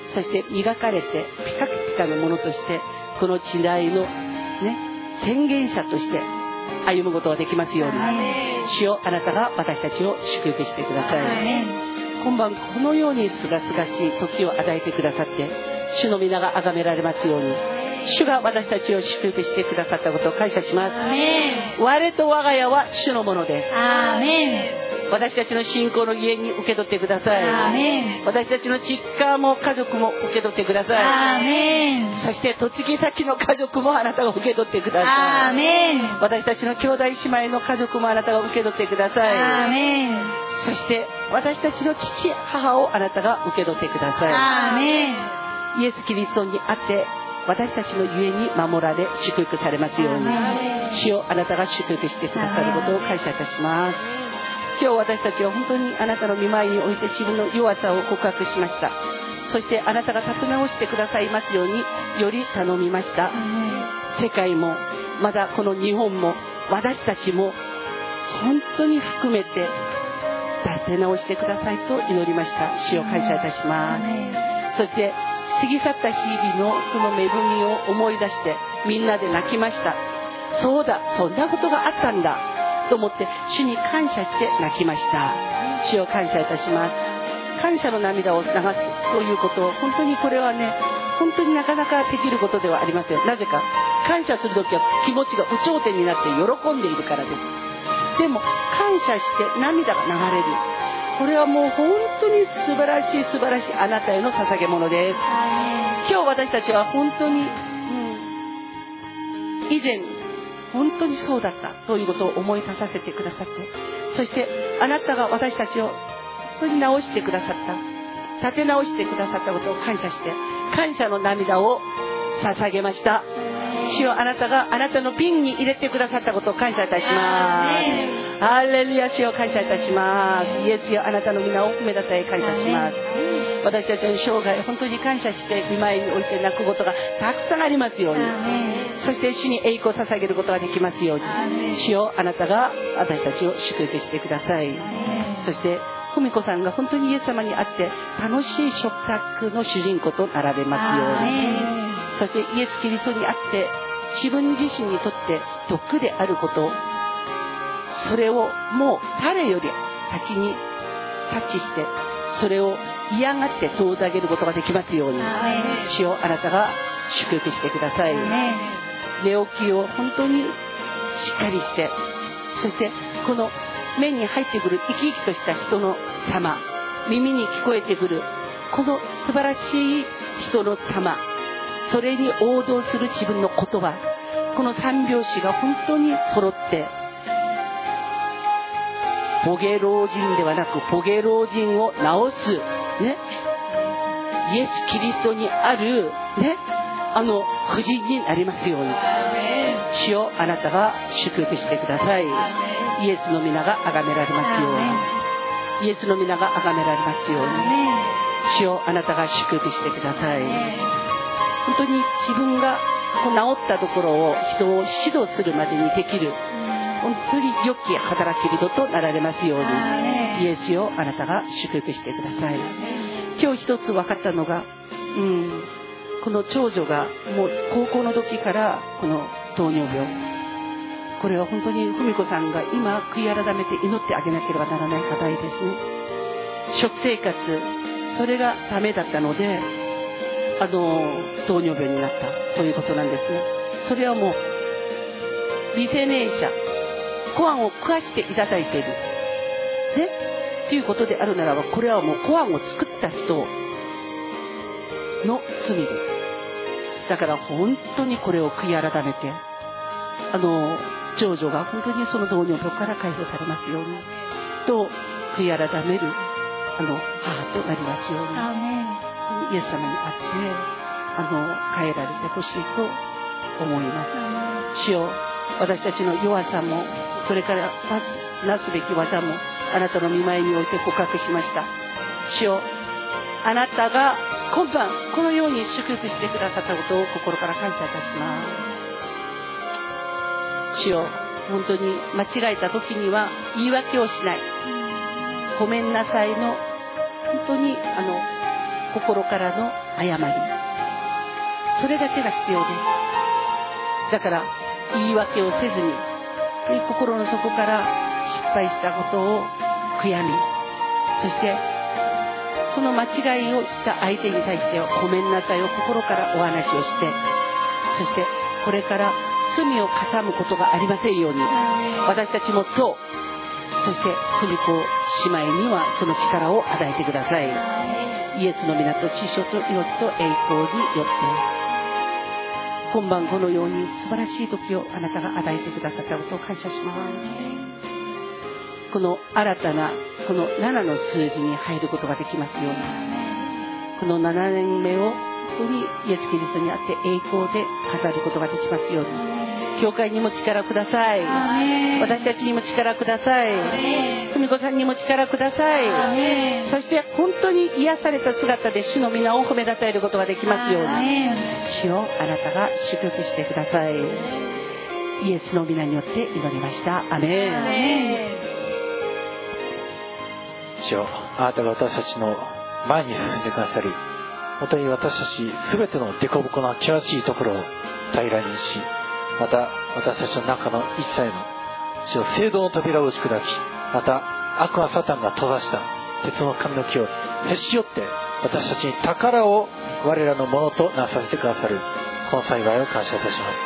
A: そして磨かれてピカピカのものとしてこの時代のね宣言者として歩むことができますように、主よあなたが私たちを祝福してください。今晩このようにすがすがしい時を与えてくださって主の皆が崇められますように、主が私たちを祝福してくださったことを感謝します。我と我が家は主のものです。
H: アーメン。
A: 私たちの信仰の家に受け取ってください。私たちの実家も家族も受け取ってください。
H: アーメン。
A: そして嫁ぎ先の家族もあなたが受け取ってください。
H: アーメン。
A: 私たちの兄弟姉妹の家族もあなたが受け取ってください。
H: アーメン。
A: そして私たちの父母をあなたが受け取ってください。
H: アーメ
A: ン。イエス・キリストにあって私たちのゆえに守られ祝福されますように、主よあなたが祝福してくださることを感謝いたします。今日私たちは本当にあなたの御前において自分の弱さを告白しました。そしてあなたが立て直してくださいますようにより頼みました。世界もまだこの日本も私たちも本当に含めて立て直してくださいと祈りました。主を感謝いたします。そして過ぎ去った日々のその恵みを思い出してみんなで泣きました。そうだ、そんなことがあったんだと思って主に感謝して泣きました。主を感謝いたします。感謝の涙を流すということを本当にこれはね本当になかなかできることではありません。なぜか感謝するときは気持ちが有頂天になって喜んでいるからです。でも感謝して涙が流れる、これはもう本当に素晴らしい素晴らしいあなたへの捧げ物です。今日私たちは本当に、うん、以前本当にそうだったということを思い出させてくださって、そしてあなたが私たちを本当に直してくださった、立て直してくださったことを感謝して感謝の涙を捧げました。主よあなたがあなたの瓶に入れてくださったことを感謝いたします。ハレルヤ、主を感謝いたします。イエスよあなたの皆を褒めたたえ感謝します。私たちの生涯本当に感謝して御前において泣くことがたくさんありますように、そして主に栄光を捧げることができますように、主よあなたが私たちを祝福してください。そして文子さんが本当にイエス様に会って楽しい食卓の主人公となられますように、そしてイエス・キリストに会って自分自身にとって毒であること、それをもう誰より先にタッチしてそれを嫌がって遠ざけることができますように、主よあなたが祝福してください。寝起きを本当にしっかりして、そしてこの目に入ってくる生き生きとした人の様、耳に聞こえてくるこの素晴らしい人の様、それに応答する自分の言葉、この三拍子が本当に揃って、ポゲ老人ではなくポゲ老人を治す、ね、イエス・キリストにある、ね、あの婦人になりますように、主よあなたが祝福してください。イエスの皆が崇められますように、イエスの皆が崇められますように、主よあなたが祝福してください。本当に自分がこう治ったところを人を指導するまでにできる本当に良き働き人となられますように、イエスよあなたが祝福してください。今日一つ分かったのが、うん、この長女がもう高校の時からこの糖尿病、これは本当に文子さんが今悔い改めて祈ってあげなければならない課題ですね。食生活それがダメだったのであの糖尿病になったということなんですね。それはもう未成年者コアンを食わしていただいているねということであるならば、これはもうコアンを作った人の罪です。だから本当にこれを悔い改めて、あの長女が本当にその糖尿病から解放されますようにと悔い改めるあの母となりますように、イエス様に会ってあの変えられてほしいと思います。主よ、私たちの弱さもそれからなすべき技もあなたの御前において告白しました。主よ、あなたが今晩このように祝福してくださったことを心から感謝いたします。主よ、本当に間違えた時には言い訳をしない、ごめんなさいの本当にあの心からの謝り、それだけが必要です。だから言い訳をせずに、心の底から失敗したことを悔やみ、そしてその間違いをした相手に対してはごめんなさいを心からお話をして、そしてこれから罪をかさむことがありませんように、私たちもそう、そして文子姉妹にはその力を与えてください。イエスの皆と知性と命と栄光によって今晩このように素晴らしい時をあなたが与えてくださったことを感謝します。この新たなこのななの数字に入ることができますように、このななねんめを本当にイエス・キリストにあって栄光で飾ることができますように、教会にも力ください。私たちにも力ください。文子さんにも力ください。そして本当に癒された姿で主の皆を褒めたたえることができますように、主をあなたが祝福してください。イエスの皆によって祈りました。アメン。
K: 主よ、あなたが私たちの前に進んでくださり、本当に私たちすべての凸凹な険しいところを平らにし、また私たちの中の一切の主よ聖堂の扉を打ち砕き、また悪魔サタンが閉ざした鉄の髪の木をへし折って私たちに宝を我らのものとなさせてくださるこの幸いを感謝いたします。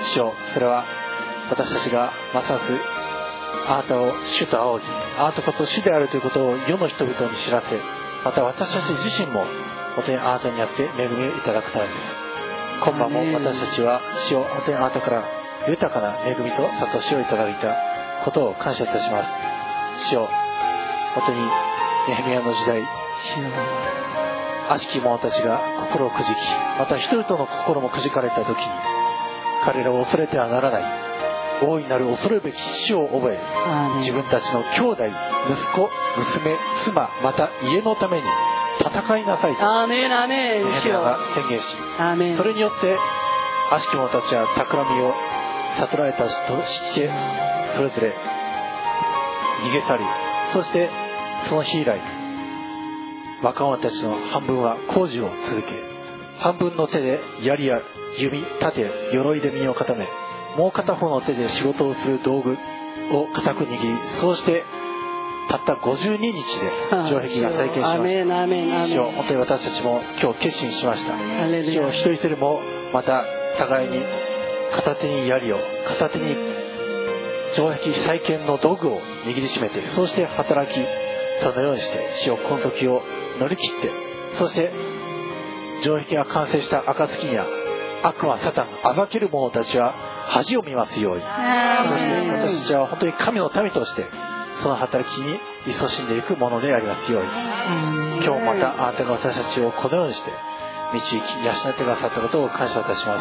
K: 主よ、それは私たちがますますあなたを主と仰ぎ、あなたこそ主であるということを世の人々に知らせ、また私たち自身も本当にあなたにあって恵みをいただくためです。今晩も私たちは主よ、本当にあなたから豊かな恵みと悟しをいただいたことを感謝いたします。主よ、本当にネヘミヤの時代、悪しき者たちが心をくじき、また人々の心もくじかれた時に、彼らを恐れてはならない、大いなる恐るべき死を覚え、自分たちの兄弟、息子、娘、妻、また家のために戦いなさいと
A: アーメンアーメン
K: ネヘミヤが宣言し、
A: アーメン、
K: それによって悪しき者たちは企みを悟られたとしてそれぞれ逃げ去り、そしてその日以来若者たちの半分は工事を続け、半分の手で槍や弓、盾、鎧で身を固め、もう片方の手で仕事をする道具を固く握り、そうしてたったごじゅうににちで城壁が再建しました。主よ、本当に私たちも今日決心しました。主よ、一人一人もまた互いに片手に槍を、片手に城壁再建の道具を握りしめて、そうして働き、そのようにして主よ、この時を乗り切って、そして城壁が完成した暁には悪魔サタンが暴ける者たちは恥を見ますように、私たちは本当に神の民としてその働きに勤しんでいくものでありますように、今日またあなたが私たちをこのようにして導き養ってくださったことを感謝いたします。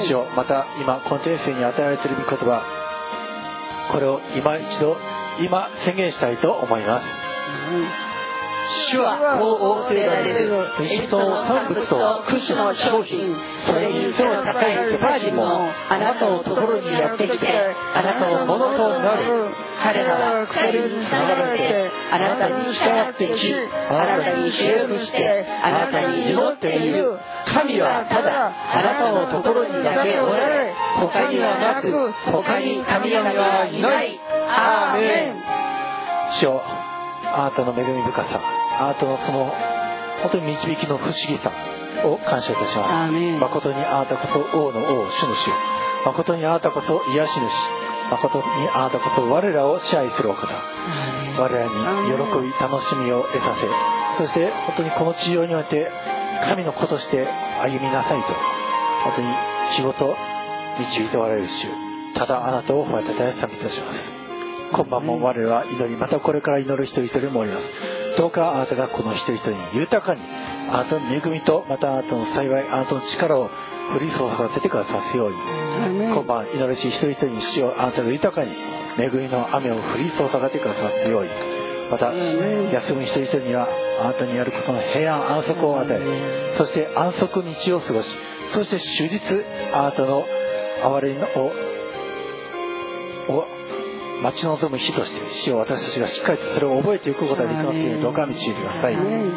K: 主よ、また今この天性に与えられている御言葉、これを今一度今宣言したいと思います。主はこう仰せられるエジプトの産物とクシュの商品、それに背の高いセパー人もあなたのところにやってきて、あなたのものとなる。彼らは鎖につながれてあなたに従ってき、あなたにひれ伏してあなたに祈っている。神はただあなたのところにだけおられ、他にはなく他に神々はいない。アーメン。主よ、あなたの恵み深さ、あなたのその本当に導きの不思議さを感謝いたします。誠にあなたこそ王の王、主の主、誠にあなたこそ癒し主、誠にあなたこそ我らを支配するお方、我らに喜び楽しみを得させ、そして本当にこの地上において神の子として歩みなさいと本当に日ごと導いておられる主、ただあなたを褒めたたえ賛美いたします。今晩も我らは祈り、またこれから祈る一人一人もおります。どうかあなたがこの一人一人に豊かにあなたの恵みとまたあなたの幸い、あなたの力を降り注がせてくださすように、今晩祈るし一人一人に主をあなたが豊かに恵みの雨を降り注がせてくださすように、また休む一人一人にはあなたにやることの平安安息を与え、そして安息日を過ごし、そして終日あなたの憐れみをを待ち望む日として主を私たちがしっかりとそれを覚えていくことができますように、どうか導いてください。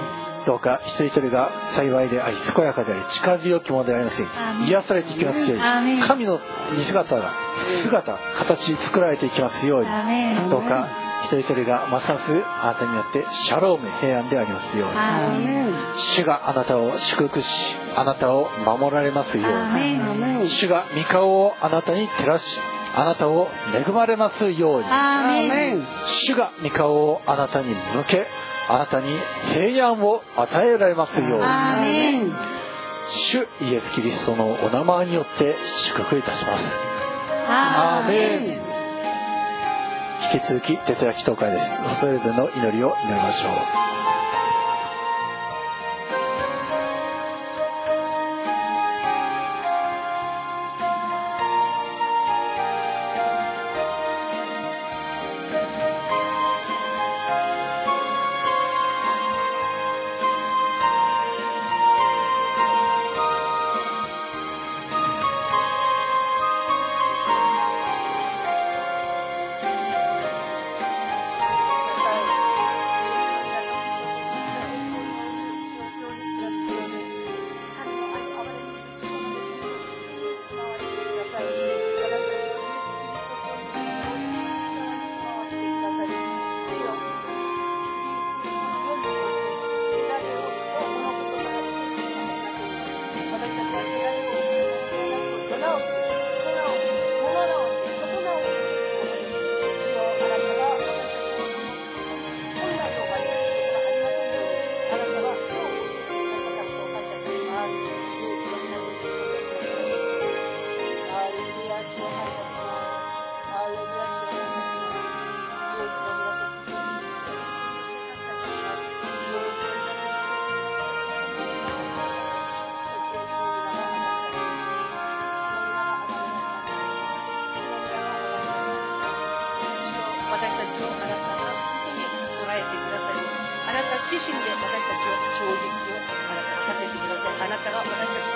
K: どうか一人一人が幸いであり健やかであり力強きものでありますように癒されていきますように神の似姿が姿形作られていきますようにどうか一人一人がますますあなたによってシャローム平安でありますように主があなたを祝福しあなたを守られますように主が御顔をあなたに照らしあなたを恵まれますように主が御顔をあなたに向けあなたに平安を与えられますように主イエスキリストのお名前によって祝福いたします。アーメン。引き続き手手焼き教会です。それぞれの祈りを祈りましょう。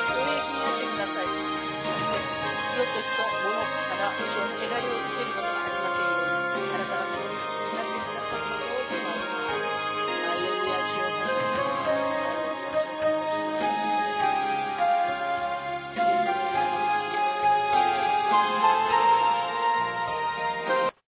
A: と物から主を汚れを捨てることがあり